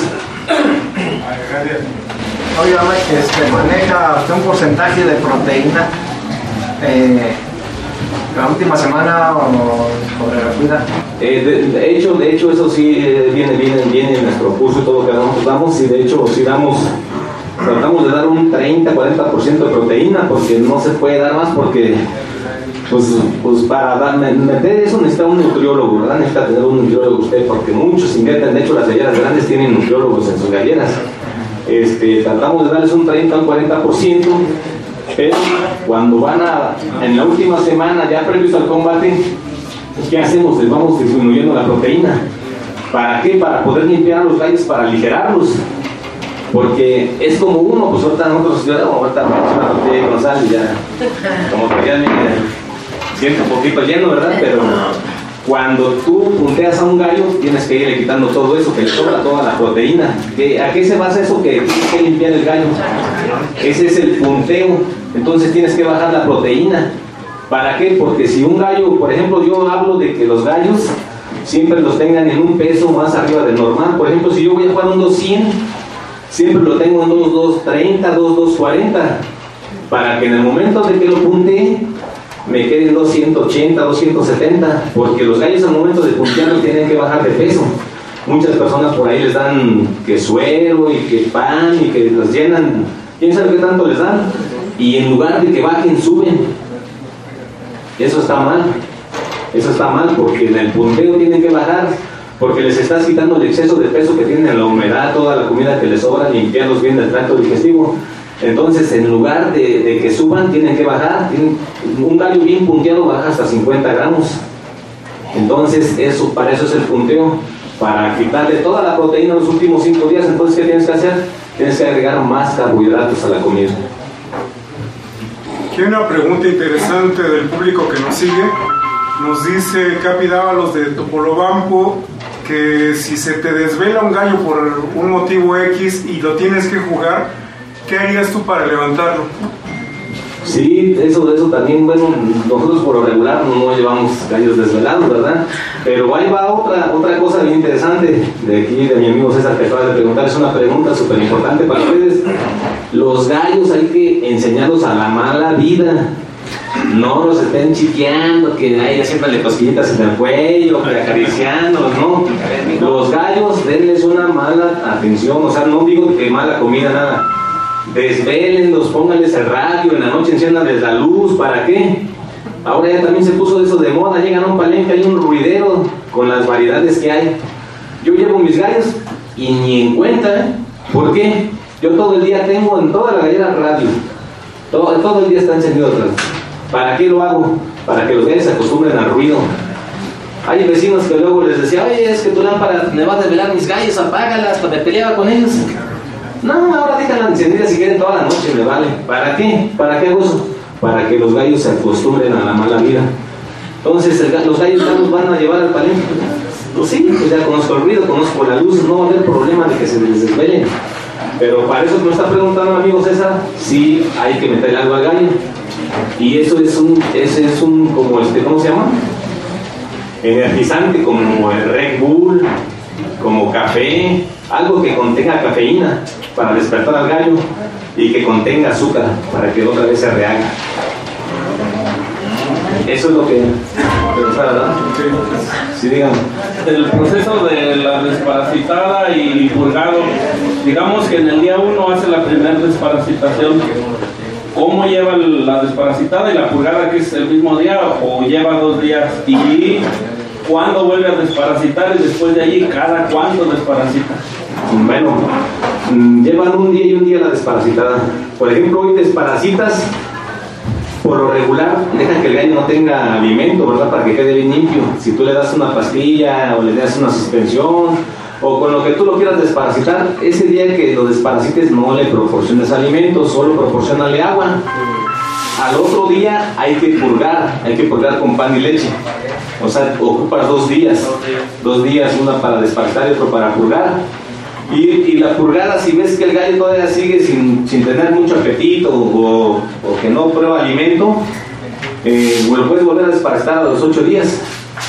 Oye, este, maneja usted un porcentaje de proteína eh, la última semana o sobre la cuida. Eh, de, de hecho, de hecho eso sí eh, viene, viene, viene en nuestro curso y todo lo que nosotros damos, y de hecho sí damos, tratamos de dar un treinta a cuarenta por ciento de proteína, porque no se puede dar más, porque pues, pues para dar, meter eso necesita un nutriólogo, ¿verdad? Necesita tener un nutriólogo usted, porque muchos invierten, de hecho las galleras grandes tienen nutriólogos en sus galleras. Este, tratamos de darles un treinta al cuarenta por ciento, pero cuando van a, en la última semana, ya previos al combate, ¿qué hacemos? Les vamos disminuyendo la proteína. ¿Para qué? Para poder limpiar a los gallos, para aligerarlos. Porque es como uno, pues ahorita nosotros, yo ahorita me echo una tortilla con sal y ya, como que ya me siento un poquito lleno, ¿verdad? Pero cuando tú punteas a un gallo, tienes que irle quitando todo eso, que le sobra toda la proteína. ¿A qué se basa eso? Que tienes que limpiar el gallo. Ese es el punteo. Entonces tienes que bajar la proteína. ¿Para qué? Porque si un gallo, por ejemplo, yo hablo de que los gallos siempre los tengan en un peso más arriba del normal. Por ejemplo, si yo voy a jugar un dos cien, siempre lo tengo en dos dos treinta, dos dos cuarenta, para que en el momento de que lo puntee me queden doscientos ochenta, doscientos setenta, porque los gallos al momento de puntearlos tienen que bajar de peso. Muchas personas por ahí les dan que suero y que pan y que los llenan, quién sabe qué tanto les dan, y en lugar de que bajen, suben. Eso está mal, eso está mal, porque en el punteo tienen que bajar, porque les estás quitando el exceso de peso que tienen, la humedad, toda la comida que les sobra, limpiarlos bien del tracto digestivo. Entonces, en lugar de, de que suban, tienen que bajar. Un gallo bien punteado baja hasta cincuenta gramos. Entonces, eso, para eso es el punteo, para quitarle toda la proteína en los últimos cinco días. Entonces, ¿qué tienes que hacer? Tienes que agregar más carbohidratos a la comida. Aquí hay una pregunta interesante del público que nos sigue. Nos dice Capi Dávalos de Topolobampo que si se te desvela un gallo por un motivo X y lo tienes que jugar, ¿qué harías tú para levantarlo? Sí, eso, eso también, bueno, nosotros por lo regular no llevamos gallos desvelados, ¿verdad? Pero ahí va otra, otra cosa bien interesante de aquí, de mi amigo César, que acaba de preguntar. Es una pregunta súper importante para ustedes. Los gallos hay que enseñarlos a la mala vida. No los estén chiqueando, que hay haciéndole cosquillitas en el cuello, que acariciándolos, no. Los gallos, denles una mala atención, o sea, no digo que mala comida, nada. Desvélenlos, pónganles el radio, en la noche enciéndanles la luz, ¿para qué? Ahora ya también se puso eso de moda, llegan a un palenque, hay un ruidero con las variedades que hay. Yo llevo mis gallos y ni en cuenta, ¿eh? ¿Por qué? Yo todo el día tengo en toda la gallera radio, todo, todo el día está encendido atrás. ¿Para qué lo hago? Para que los gallos se acostumbren al ruido. Hay vecinos que luego les decía, oye, es que tu lámpara me va a desvelar mis gallos, apágalas, me peleaba con ellos. No, ahora déjala encendida si quieren toda la noche, me vale. ¿Para qué? ¿Para qué hago eso? Para que los gallos se acostumbren a la mala vida. Entonces, el, los gallos ya nos van a llevar al palenque. Pues sí, pues ya conozco el ruido, conozco la luz, no va a haber problema de que se les desvelen. Pero para eso que me está preguntando el amigo César, sí hay que meter algo al gallo. Y eso es un, ese es un, como este, ¿cómo se llama? Energizante, como el Red Bull, como café, algo que contenga cafeína para despertar al gallo y que contenga azúcar para que otra vez se rehaga. Eso es lo que pensaba, ¿verdad? Sí, sí, dígame. El proceso de la desparasitada y purgado, digamos que en el día uno hace la primera desparasitación. ¿Cómo lleva la desparasitada y la purgada, que es el mismo día, o lleva dos días? ¿Y cuándo vuelve a desparasitar? Y después de allí, ¿cada cuánto desparasita? Bueno, llevan un día y un día la desparasitada. Por ejemplo, hoy desparasitas por lo regular dejan que el gallo no tenga alimento, ¿verdad? Para que quede bien limpio. Si tú le das una pastilla o le das una suspensión o con lo que tú lo quieras desparasitar, ese día que lo desparasites no le proporciones alimento, solo proporcionale agua. Al otro día hay que purgar, hay que purgar con pan y leche. O sea, ocupas dos días, dos días, una para desparasitar y otro para purgar. Y, y la purgada, si ves que el gallo todavía sigue sin, sin tener mucho apetito o, o que no prueba alimento, eh, lo puedes volver a desparasitar a los ocho días.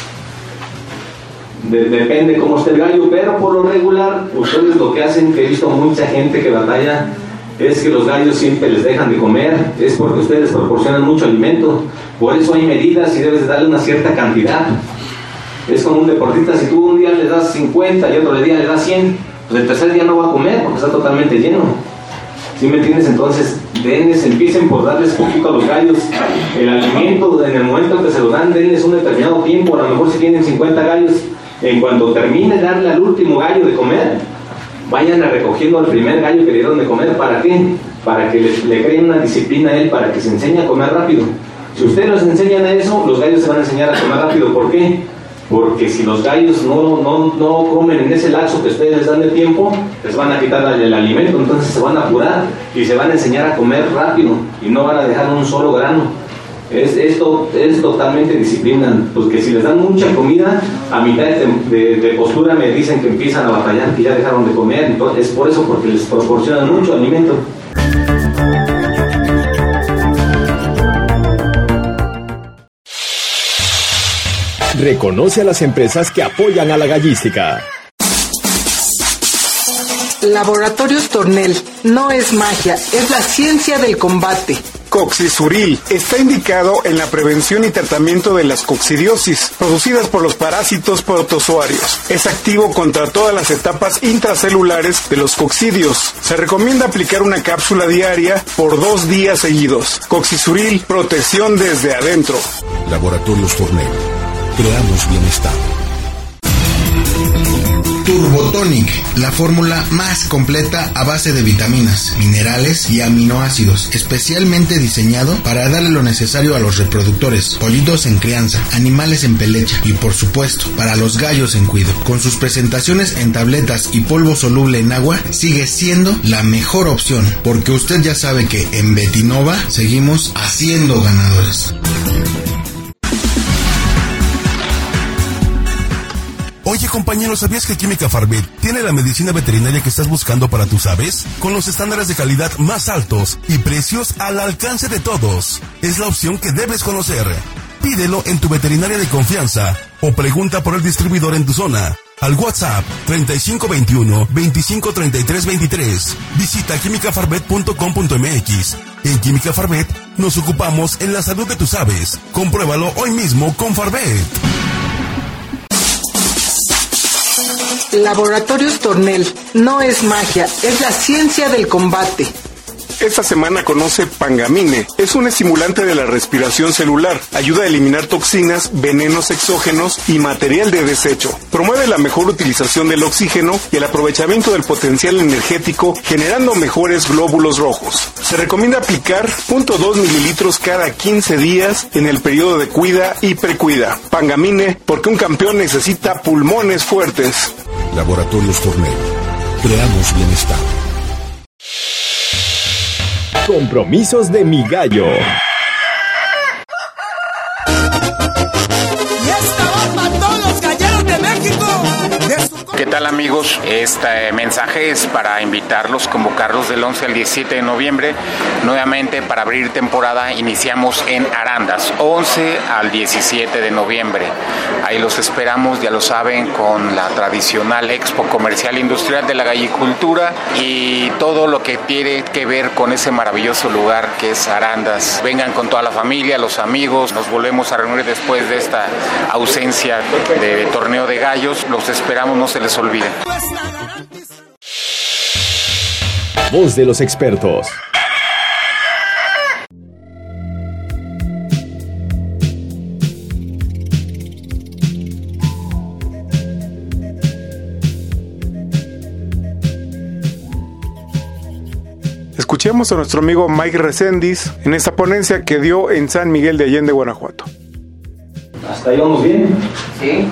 De, depende cómo esté el gallo, pero por lo regular, ustedes lo que hacen, que he visto mucha gente que batalla, es que los gallos siempre les dejan de comer, es porque ustedes proporcionan mucho alimento. Por eso hay medidas y debes darle una cierta cantidad. Es como un deportista, si tú un día le das cincuenta y otro día le das cien, pues el tercer día no va a comer porque está totalmente lleno. ¿Sí me entiendes? Entonces, denles, empiecen por darles poquito a los gallos el alimento. En el momento que se lo dan, denles un determinado tiempo. A lo mejor si tienen cincuenta gallos, en cuanto termine de darle al último gallo de comer, vayan a recogiendo al primer gallo que le dieron de comer. ¿Para qué? Para que le, le creen una disciplina a él, para que se enseñe a comer rápido. Si ustedes les enseñan eso, los gallos se van a enseñar a comer rápido. ¿Por qué? Porque si los gallos no, no, no comen en ese lapso que ustedes les dan de tiempo, les van a quitar el alimento, entonces se van a apurar y se van a enseñar a comer rápido y no van a dejar un solo grano. Es, esto es totalmente disciplina, porque si les dan mucha comida, a mitad de, de, de postura me dicen que empiezan a batallar, que ya dejaron de comer. Entonces, es por eso, porque les proporcionan mucho alimento. Reconoce a las empresas que apoyan a la gallística. Laboratorios Tornel, no es magia, es la ciencia del combate. Coccisuril está indicado en la prevención y tratamiento de las coccidiosis producidas por los parásitos protozoarios. Es activo contra todas las etapas intracelulares de los coccidios. Se recomienda aplicar una cápsula diaria por dos días seguidos. Coccisuril, protección desde adentro. Laboratorios Tornel, creamos bienestar. Turbotonic, la fórmula más completa a base de vitaminas, minerales y aminoácidos, especialmente diseñado para darle lo necesario a los reproductores, pollitos en crianza, animales en pelecha y por supuesto para los gallos en cuido. Con sus presentaciones en tabletas y polvo soluble en agua, sigue siendo la mejor opción, porque usted ya sabe que en Betinova seguimos haciendo ganadores. Oye, compañero, ¿sabías que Química Farvet tiene la medicina veterinaria que estás buscando para tus aves? Con los estándares de calidad más altos y precios al alcance de todos. Es la opción que debes conocer. Pídelo en tu veterinaria de confianza o pregunta por el distribuidor en tu zona. Al WhatsApp treinta y cinco veintiuno, veinticinco treinta y tres veintitrés. Visita química farvet punto com punto m x. En Química Farvet nos ocupamos en la salud de tus aves. Compruébalo hoy mismo con Farvet. Laboratorios Tornel, no es magia, es la ciencia del combate. Esta semana conoce Pangamine. Es un estimulante de la respiración celular. Ayuda a eliminar toxinas, venenos exógenos y material de desecho. Promueve la mejor utilización del oxígeno y el aprovechamiento del potencial energético, generando mejores glóbulos rojos. Se recomienda aplicar cero punto dos mililitros cada quince días en el periodo de cuida y precuida. Pangamine, porque un campeón necesita pulmones fuertes. Laboratorios Tornel, creamos bienestar. Compromisos de mi gallo. ¿Qué tal, amigos? Este mensaje es para invitarlos, convocarlos del once al diecisiete de noviembre. Nuevamente, para abrir temporada, iniciamos en Arandas, once al diecisiete de noviembre. Ahí los esperamos, ya lo saben, con la tradicional Expo Comercial Industrial de la Gallicultura y todo lo que tiene que ver con ese maravilloso lugar que es Arandas. Vengan con toda la familia, los amigos, nos volvemos a reunir después de esta ausencia de, de torneo de gallos. Los esperamos, no se les olvide. Voz de los expertos. Escuchemos a nuestro amigo Mike Reséndiz en esta ponencia que dio en San Miguel de Allende, Guanajuato. ¿Hasta ahí vamos bien? Sí.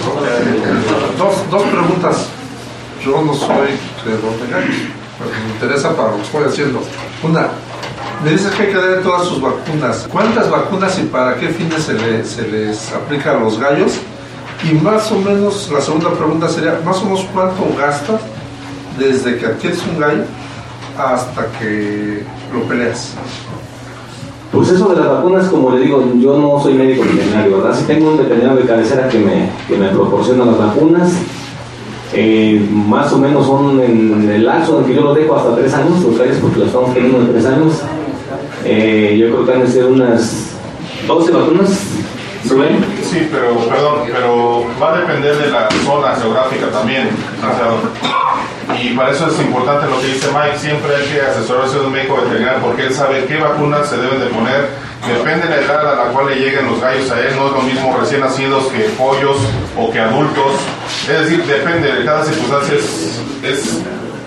Dos, dos preguntas. Yo no soy creador de gallos, pero me interesa para lo que estoy haciendo. Una, me dices que hay que dar todas sus vacunas. ¿Cuántas vacunas y para qué fines se, le, se les aplica a los gallos? Y más o menos, la segunda pregunta sería, más o menos cuánto gastas desde que adquieres un gallo hasta que lo peleas. Pues eso de las vacunas, como le digo, yo no soy médico veterinario, ¿verdad? Sí tengo un veterinario de cabecera que me, que me proporciona las vacunas. Eh, más o menos son en el lapso en que yo lo dejo hasta tres años, los gallos, porque los estamos teniendo de tres años. Eh, yo creo que han de ser unas doce vacunas. Sí, sí, pero perdón, pero va a depender de la zona geográfica también, licenciado. Y para eso es importante lo que dice Mike, siempre hay que asesorarse de un médico veterinario porque él sabe qué vacunas se deben de poner. Depende de la edad a la cual le lleguen los gallos a él, no es lo mismo recién nacidos que pollos o que adultos. Es decir, depende de cada circunstancia, es... es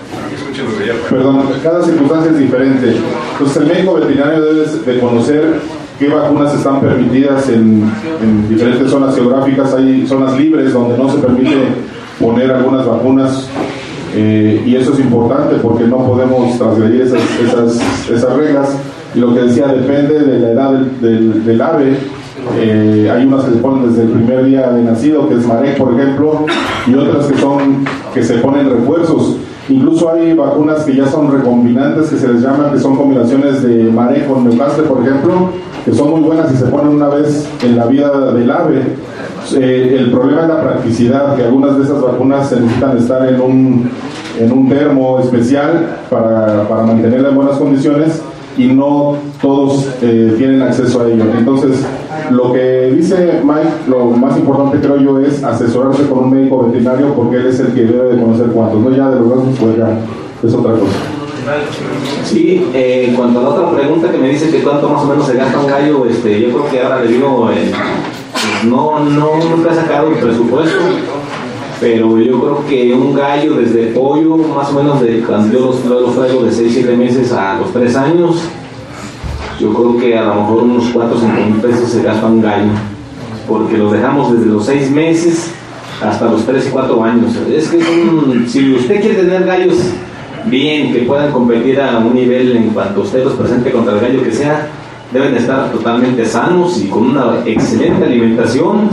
Perdón, cada circunstancia es diferente. Entonces el médico veterinario debe de conocer qué vacunas están permitidas en, en diferentes zonas geográficas. Hay zonas libres donde no se permite poner algunas vacunas. Eh, y eso es importante porque no podemos transgredir esas, esas, esas reglas. Y lo que decía, depende de la edad del, del, del ave. Eh, hay unas que se ponen desde el primer día de nacido, que es Marek, por ejemplo, y otras que son que se ponen refuerzos. Incluso hay vacunas que ya son recombinantes, que se les llama, que son combinaciones de Marek con Newcastle, por ejemplo, que son muy buenas y se ponen una vez en la vida del ave. Eh, el problema es la practicidad, que algunas de esas vacunas se necesitan estar en un, en un termo especial para, para mantenerla en buenas condiciones y no todos eh, tienen acceso a ello. Entonces, lo que dice Mike, lo más importante creo yo es asesorarse con un médico veterinario porque él es el que debe de conocer cuántos, no ya de los gastos, pues ya es otra cosa. Sí, eh, en cuanto a la otra pregunta que me dice que cuánto más o menos se gasta un gallo, este, yo creo que ahora le digo, eh, no, no, nunca he sacado el presupuesto, pero yo creo que un gallo desde pollo, más o menos de cuando yo los, los traigo de seis a siete meses a los tres años, yo creo que a lo mejor unos cuatro o cinco mil pesos se gasta un gallo, porque los dejamos desde los seis meses hasta los tres y cuatro años. Es que son, si usted quiere tener gallos bien, que puedan competir a un nivel en cuanto usted los presente contra el gallo que sea, deben estar totalmente sanos y con una excelente alimentación,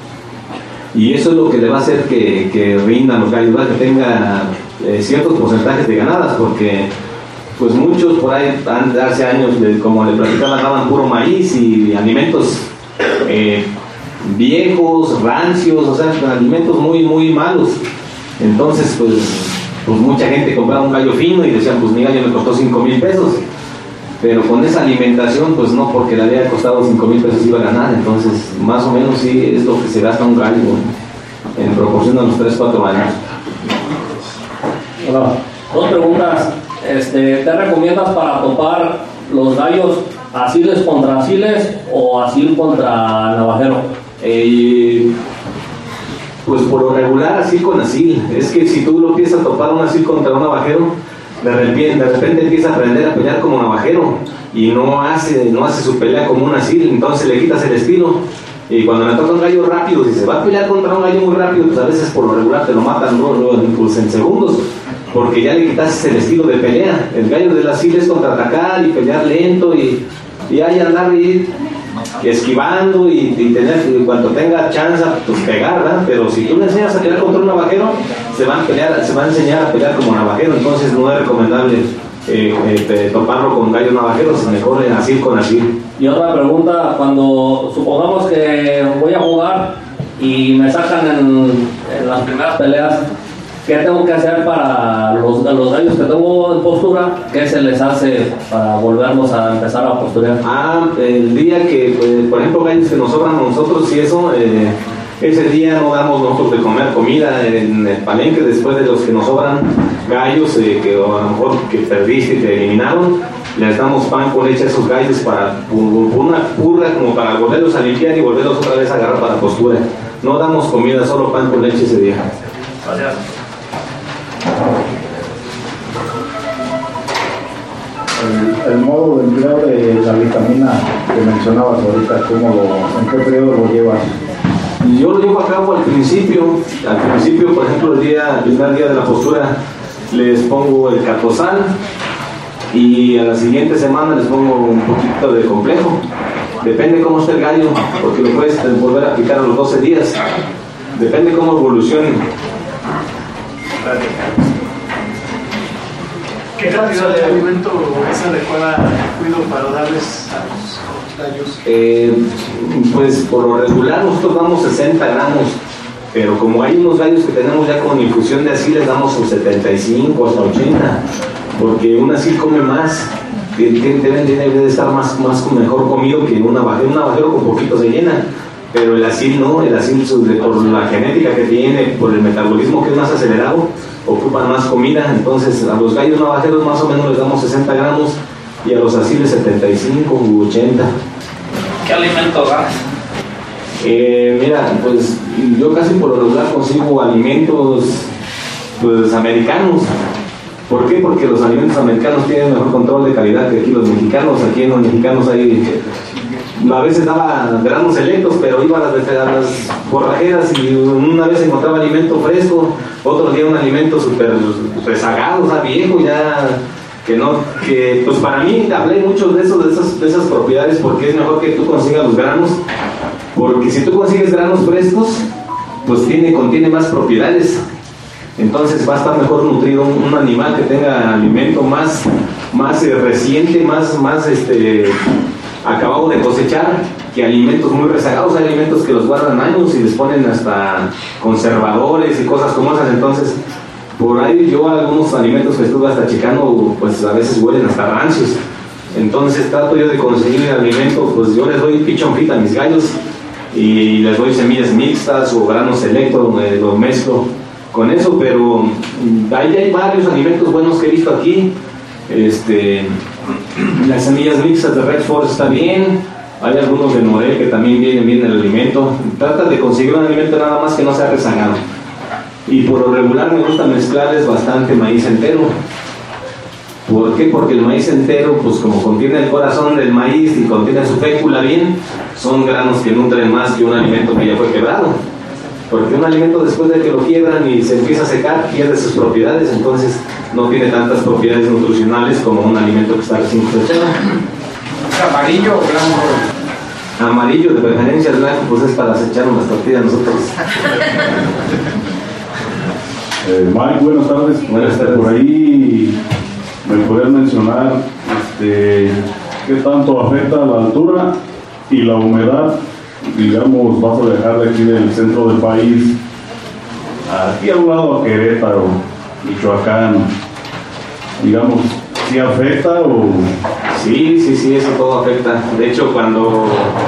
y eso es lo que le va a hacer que, que rindan los gallos, que tenga eh, ciertos porcentajes de ganadas, porque pues muchos por ahí hace años, como le platicaba, daban puro maíz y alimentos eh, viejos, rancios, o sea, alimentos muy muy malos. Entonces pues, pues mucha gente compraba un gallo fino y decían, pues mi gallo me costó cinco mil pesos, pero con esa alimentación pues no, porque le había costado cinco mil pesos iba a ganar. Entonces más o menos sí es lo que se gasta un gallo en proporción a los tres cuatro años. Bueno, dos preguntas. Este, ¿te recomiendas para topar los gallos asiles contra asiles o asil contra navajero? Eh, pues por lo regular asil con asil. Es que si tú lo empiezas a topar un asil contra un navajero, de repente, de repente empieza a aprender a pelear como navajero y no hace, no hace su pelea como un asil, entonces le quitas el estilo. Y cuando le toca un gallo rápido, si se va a pelear contra un gallo muy rápido, pues a veces por lo regular te lo matan ¿no? pues en segundos, porque ya le quitas el estilo de pelea. El gallo del asil es contraatacar y pelear lento y, y ahí andar y, y esquivando y, y tener, y cuando tenga chance, pues pegar, ¿verdad? Pero si tú le enseñas a pelear contra un navajero, se van a pelear, se va a enseñar a pelear como navajero. Entonces no es recomendable eh, eh, toparlo con gallos navajeros, mejor en asil con asil. Y otra pregunta, cuando supongamos que voy a jugar y me sacan en, en las primeras peleas, ¿qué tengo que hacer para los, los gallos que tengo en postura? ¿Qué se les hace para volvernos a empezar a posturear? Ah, el día que, pues, por ejemplo, gallos que nos sobran a nosotros y eso, eh, ese día no damos nosotros de comer comida en el palenque después de los que nos sobran gallos eh, que a lo mejor que perdiste y te eliminaron. Les damos pan con leche a esos gallos para una purga, como para volverlos a limpiar y volverlos otra vez a agarrar para postura. No damos comida, solo pan con leche ese día. Gracias. el, el modo de empleo de la vitamina que mencionabas ahorita, ¿cómo lo, ¿en qué periodo lo llevas? Yo lo llevo a cabo al principio, al principio, por ejemplo, el día, el primer día de la postura les pongo el catosal y a la siguiente semana les pongo un poquito de complejo. Depende cómo esté el gallo, porque lo puedes volver a aplicar a los doce días. Depende cómo evolucione. ¿Qué cantidad de alimento es adecuada al cuido para darles a los gallos? Eh, pues por lo regular nosotros damos sesenta gramos, pero como hay unos gallos que tenemos ya con infusión de asil, les damos sus setenta y cinco hasta ochenta, porque un asil come más, deben, deben de estar más, más mejor comido que un navajero. Un navajero con poquito se llena, pero el asil no, el asil por la genética que tiene, por el metabolismo que es más acelerado, ocupan más comida. Entonces a los gallos navajeros más o menos les damos sesenta gramos y a los asiles setenta y cinco u ochenta. ¿Qué alimento das? Eh, mira, pues yo casi por lo regular consigo alimentos pues americanos. ¿Por qué? Porque los alimentos americanos tienen mejor control de calidad que aquí los mexicanos. Aquí en los mexicanos hay, a veces daba granos selectos, pero iba a las, a las forrajeras y una vez encontraba alimento fresco, otro día un alimento súper rezagado, o sea, viejo, ya que no, que pues para mí hablé mucho de eso, de esas, de esas propiedades, porque es mejor que tú consigas los granos, porque si tú consigues granos frescos, pues tiene, contiene más propiedades. Entonces va a estar mejor nutrido un, un animal que tenga alimento más, más eh, reciente, más, más este, acabado de cosechar, que alimentos muy rezagados. Hay alimentos que los guardan años y les ponen hasta conservadores y cosas como esas. Entonces, por ahí yo algunos alimentos que estuve hasta checando, pues a veces huelen hasta rancios. Entonces trato yo de conseguir alimento, pues yo les doy pichon fit a mis gallos y les doy semillas mixtas o granos selectos, eh, los mezclo con eso, pero ahí hay varios alimentos buenos que he visto aquí. Este, las semillas mixtas de Red Force está bien, hay algunos de Norel que también vienen bien en el alimento. Trata de conseguir un alimento nada más que no sea rezagado, y por lo regular me gusta mezclarles bastante maíz entero. ¿Por qué? Porque el maíz entero, pues como contiene el corazón del maíz y contiene su fécula bien, son granos que nutren más que un alimento que ya fue quebrado. Porque un alimento después de que lo quiebran y se empieza a secar, pierde sus propiedades, entonces no tiene tantas propiedades nutricionales como un alimento que está recién cosechado. ¿Amarillo o blanco? Amarillo, de preferencia. El blanco pues es para acechar unas tortillas nosotros. eh, Mike, buenas tardes. Buenas tardes. Por ahí me podrías mencionar este, qué tanto afecta la altura y la humedad. Digamos, vas a viajar de aquí del centro del país, aquí a un lado a Querétaro, Michoacán, digamos, ¿sí afecta o...? Sí, sí, sí, eso todo afecta. De hecho, cuando,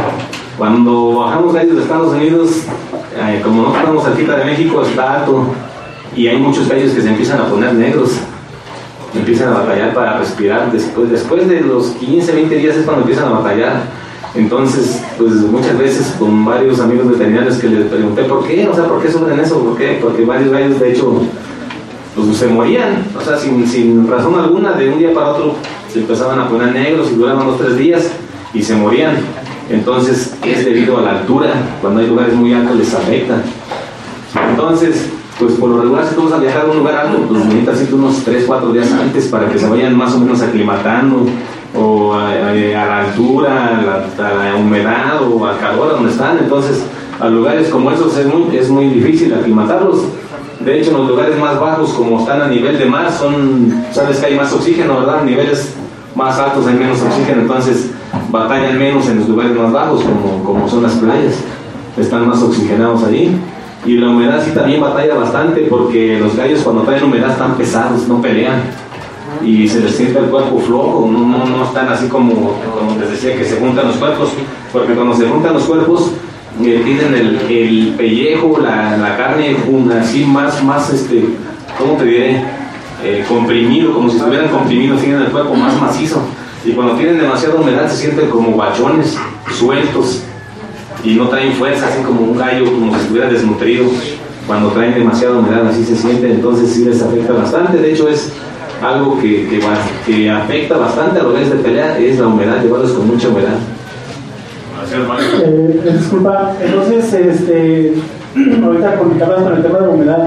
cuando bajamos gallos de Estados Unidos, eh, como no estamos cerquita de México, está alto, y hay muchos gallos que se empiezan a poner negros, empiezan a batallar para respirar. Después, después de los quince, veinte días es cuando empiezan a batallar. Entonces, pues muchas veces con varios amigos veterinarios que les pregunté por qué, o sea, ¿por qué sufren eso? ¿Por qué? Porque varios gallos, de hecho, pues se morían, o sea, sin, sin razón alguna, de un día para otro se empezaban a poner negros y duraban dos tres días y se morían. Entonces, es debido a la altura. Cuando hay lugares muy altos les afecta. Entonces, pues por lo regular, si tú vas a viajar a un lugar alto, pues necesitas ir unos tres cuatro días antes para que se vayan más o menos aclimatando, o a, a, a la altura, a la, a la humedad o al calor donde están. Entonces a lugares como esos es muy, es muy difícil aclimatarlos. De hecho, en los lugares más bajos, como están a nivel de mar, son, sabes que hay más oxígeno, ¿verdad? En niveles más altos hay menos oxígeno, entonces batallan menos en los lugares más bajos, como, como son las playas, están más oxigenados ahí. Y la humedad sí también batalla bastante, porque los gallos cuando traen humedad están pesados, no pelean, y se les siente el cuerpo flojo, no, no, no están así como, como les decía, que se juntan los cuerpos, porque cuando se juntan los cuerpos eh, tienen el, el pellejo, la, la carne así más, más este, ¿cómo te diré? Eh, comprimido, como si estuvieran comprimidos, tienen el cuerpo más macizo, y cuando tienen demasiada humedad se sienten como bachones, sueltos, y no traen fuerza, así como un gallo, como si estuviera desnutrido. Cuando traen demasiada humedad así se siente, entonces sí les afecta bastante. De hecho, es algo que, que, que afecta bastante a los gallos de pelea es la humedad, llevarlos con mucha humedad. Eh, disculpa, entonces, este, ahorita conectabas con el tema de la humedad.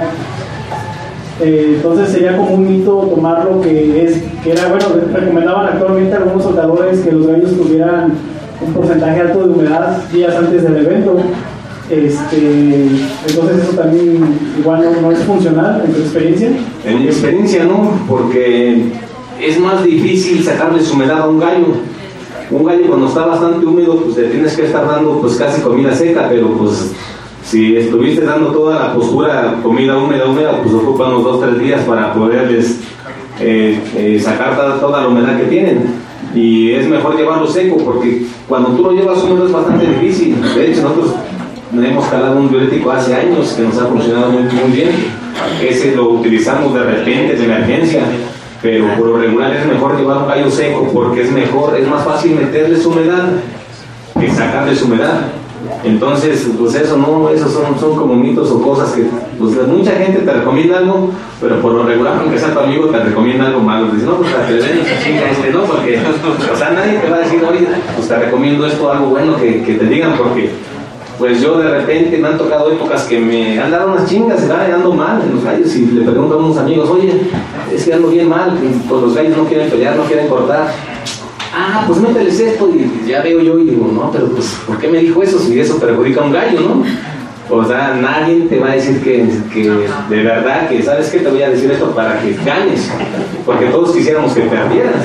Eh, entonces sería como un mito tomar lo que es, que era, bueno, recomendaban actualmente algunos soldadores que los gallos tuvieran un porcentaje alto de humedad días antes del evento. Este, entonces eso también igual no, no es funcional en tu experiencia. En mi experiencia no, porque es más difícil sacarles humedad a un gallo. Un gallo cuando está bastante húmedo, pues le tienes que estar dando pues casi comida seca, pero pues si estuviste dando toda la postura comida húmeda, húmeda, pues ocupan unos dos, tres días para poderles eh, eh, sacar toda, toda la humedad que tienen. Y es mejor llevarlo seco, porque cuando tú lo llevas húmedo es bastante difícil. De hecho, nosotros hemos calado un diurético hace años que nos ha funcionado muy, muy bien. Ese lo utilizamos de repente, de emergencia, pero por lo regular es mejor llevar un gallo seco, porque es mejor, es más fácil meterles humedad que sacarles humedad. Entonces, pues eso no, esos son, son como mitos o cosas que, pues mucha gente te recomienda algo, pero por lo regular, aunque sea tu amigo, te recomienda algo malo. Dice, no, pues para que le den esa chinga este, no, porque, o sea, nadie te va a decir, oye, pues te recomiendo esto, algo bueno que, que te digan, porque, pues yo de repente me han tocado épocas que me han dado unas chingas, se va ando mal en los gallos, y le pregunto a unos amigos, oye, es que ando bien mal, pues los gallos no quieren pelear, no quieren cortar. Ah, pues mételes esto, y ya veo yo y digo, no, pero pues, ¿por qué me dijo eso? Si eso perjudica a un gallo, ¿no? O sea, nadie te va a decir que, que de verdad, que sabes que te voy a decir esto para que ganes, porque todos quisiéramos que perdieras.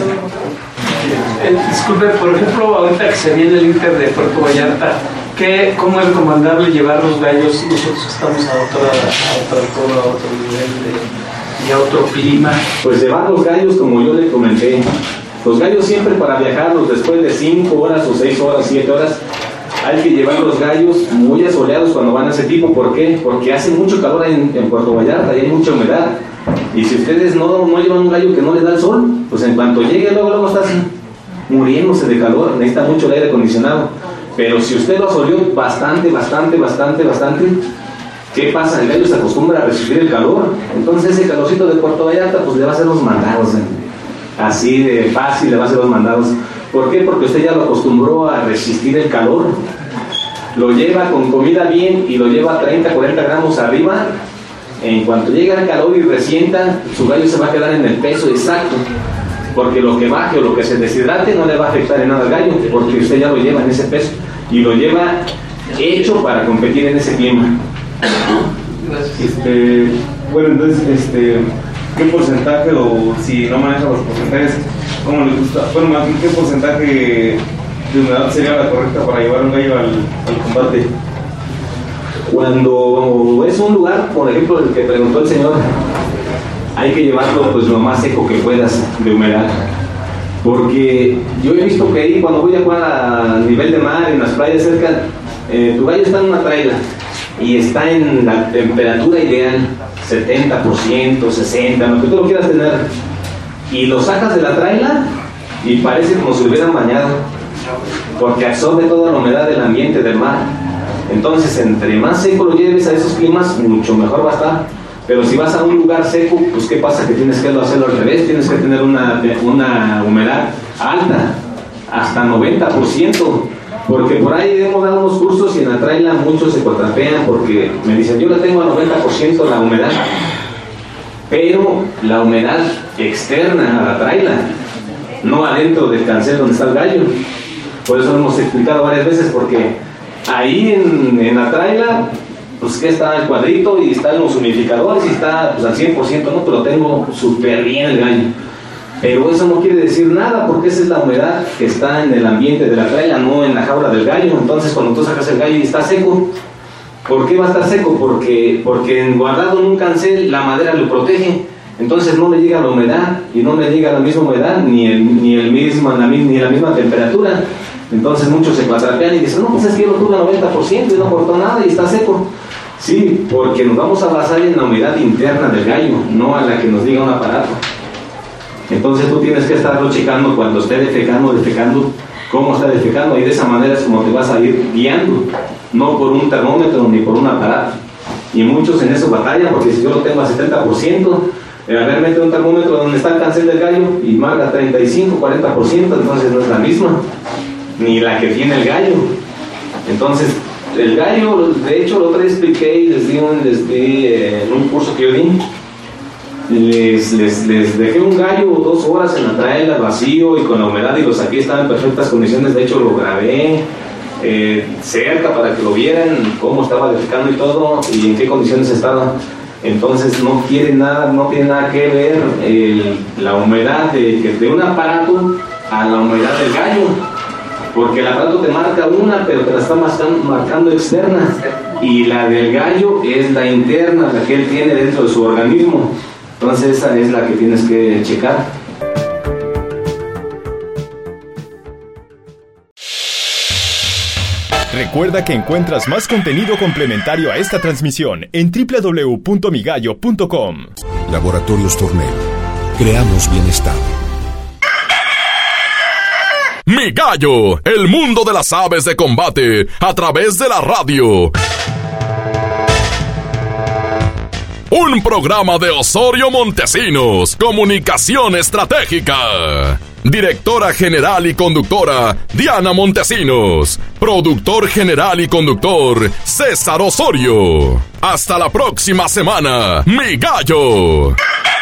Eh, disculpe, por ejemplo, ahorita que se viene el Inter de Puerto Vallarta, ¿qué, ¿cómo es recomendable llevar los gallos? Nosotros estamos a otra, a otra altura, a otro nivel de, y a otro clima. Pues llevar los gallos, como yo le comenté, los gallos siempre para viajarlos después de cinco horas o seis horas, siete horas, hay que llevar los gallos muy asoleados cuando van a ese tipo. ¿Por qué? Porque hace mucho calor en, en Puerto Vallarta y hay mucha humedad. Y si ustedes no, no llevan un gallo que no le da el sol, pues en cuanto llegue, luego, luego está muriéndose de calor, necesita mucho el aire acondicionado. Pero si usted lo asoleó bastante, bastante, bastante, bastante, ¿qué pasa? El gallo se acostumbra a resistir el calor. Entonces ese calorcito de Puerto Vallarta, pues le va a hacer los mandados. ¿eh? Así de fácil le va a hacer los mandados. ¿Por qué? Porque usted ya lo acostumbró a resistir el calor. Lo lleva con comida bien y lo lleva a treinta, cuarenta gramos arriba. En cuanto llega el calor y resienta, su gallo se va a quedar en el peso exacto. Porque lo que baje o lo que se deshidrate no le va a afectar en nada al gallo, porque usted ya lo lleva en ese peso y lo lleva hecho para competir en ese clima. Este, bueno, entonces, este, ¿qué porcentaje, o si no maneja los porcentajes, cómo le gusta? Bueno, más bien, ¿qué porcentaje de humedad sería la correcta para llevar un gallo al, al combate? Cuando es un lugar, por ejemplo, el que preguntó el señor, hay que llevarlo pues lo más seco que puedas de humedad, porque yo he visto que ahí cuando voy a jugar a nivel de mar en las playas cerca, eh, tu gallo está en una traila y está en la temperatura ideal, setenta por ciento, sesenta por ciento, lo que tú lo quieras tener, y lo sacas de la traila y parece como si hubieran bañado, porque absorbe toda la humedad del ambiente del mar. Entonces, entre más seco lo lleves a esos climas, mucho mejor va a estar. Pero si vas a un lugar seco, pues ¿qué pasa? Que tienes que hacerlo al revés, tienes que tener una, una humedad alta, hasta noventa por ciento, porque por ahí hemos dado unos cursos y en la traila muchos se contrapean porque me dicen, yo la tengo a noventa por ciento la humedad, pero la humedad externa a la traila, no adentro del cancel donde está el gallo. Por eso lo hemos explicado varias veces, porque ahí en, en la traila, pues que está el cuadrito y están los humidificadores y está pues al cien por ciento, no, pero tengo súper bien el gallo. Pero eso no quiere decir nada, porque esa es la humedad que está en el ambiente de la traila, no en la jaula del gallo. Entonces cuando tú sacas el gallo y está seco, ¿por qué va a estar seco? Porque, porque guardado en un cancel la madera lo protege, entonces no le llega la humedad y no le llega la misma humedad ni, el, ni, el mismo, la, ni la misma temperatura. Entonces muchos se cuatrapean y dicen, no, pues es que yo lo tuve al noventa por ciento y no cortó nada y está seco. Sí, porque nos vamos a basar en la humedad interna del gallo, no a la que nos diga un aparato. Entonces tú tienes que estarlo checando cuando esté defecando, defecando, cómo está defecando, y de esa manera es como te vas a ir guiando, no por un termómetro ni por un aparato. Y muchos en eso batallan, porque si yo lo tengo a setenta por ciento, Eh, a ver, mete un termómetro donde está el cancel del gallo y marca treinta y cinco, cuarenta por ciento, entonces no es la misma, ni la que tiene el gallo. Entonces, el gallo, de hecho, lo otra vez expliqué y les di, un, les di eh, en un curso que yo di, les, les, les dejé un gallo dos horas en la traela vacío y con la humedad y lo saqué, estaba en perfectas condiciones, de hecho lo grabé eh, cerca para que lo vieran, cómo estaba defecando y todo, y en qué condiciones estaba. Entonces no quiere nada, no tiene nada que ver el, la humedad de, de un aparato a la humedad del gallo, porque el aparato te marca una, pero te la está marcando, marcando externa, y la del gallo es la interna, la que él tiene dentro de su organismo. Entonces esa es la que tienes que checar. Recuerda que encuentras más contenido complementario a esta transmisión en doble u doble u doble u punto mi gallo punto com. Laboratorios Tornel. Creamos bienestar. Mi Gallo, el mundo de las aves de combate a través de la radio. Un programa de Osorio Montesinos, Comunicación Estratégica. Directora general y conductora, Diana Montesinos. Productor general y conductor, César Osorio. Hasta la próxima semana, Mi Gallo.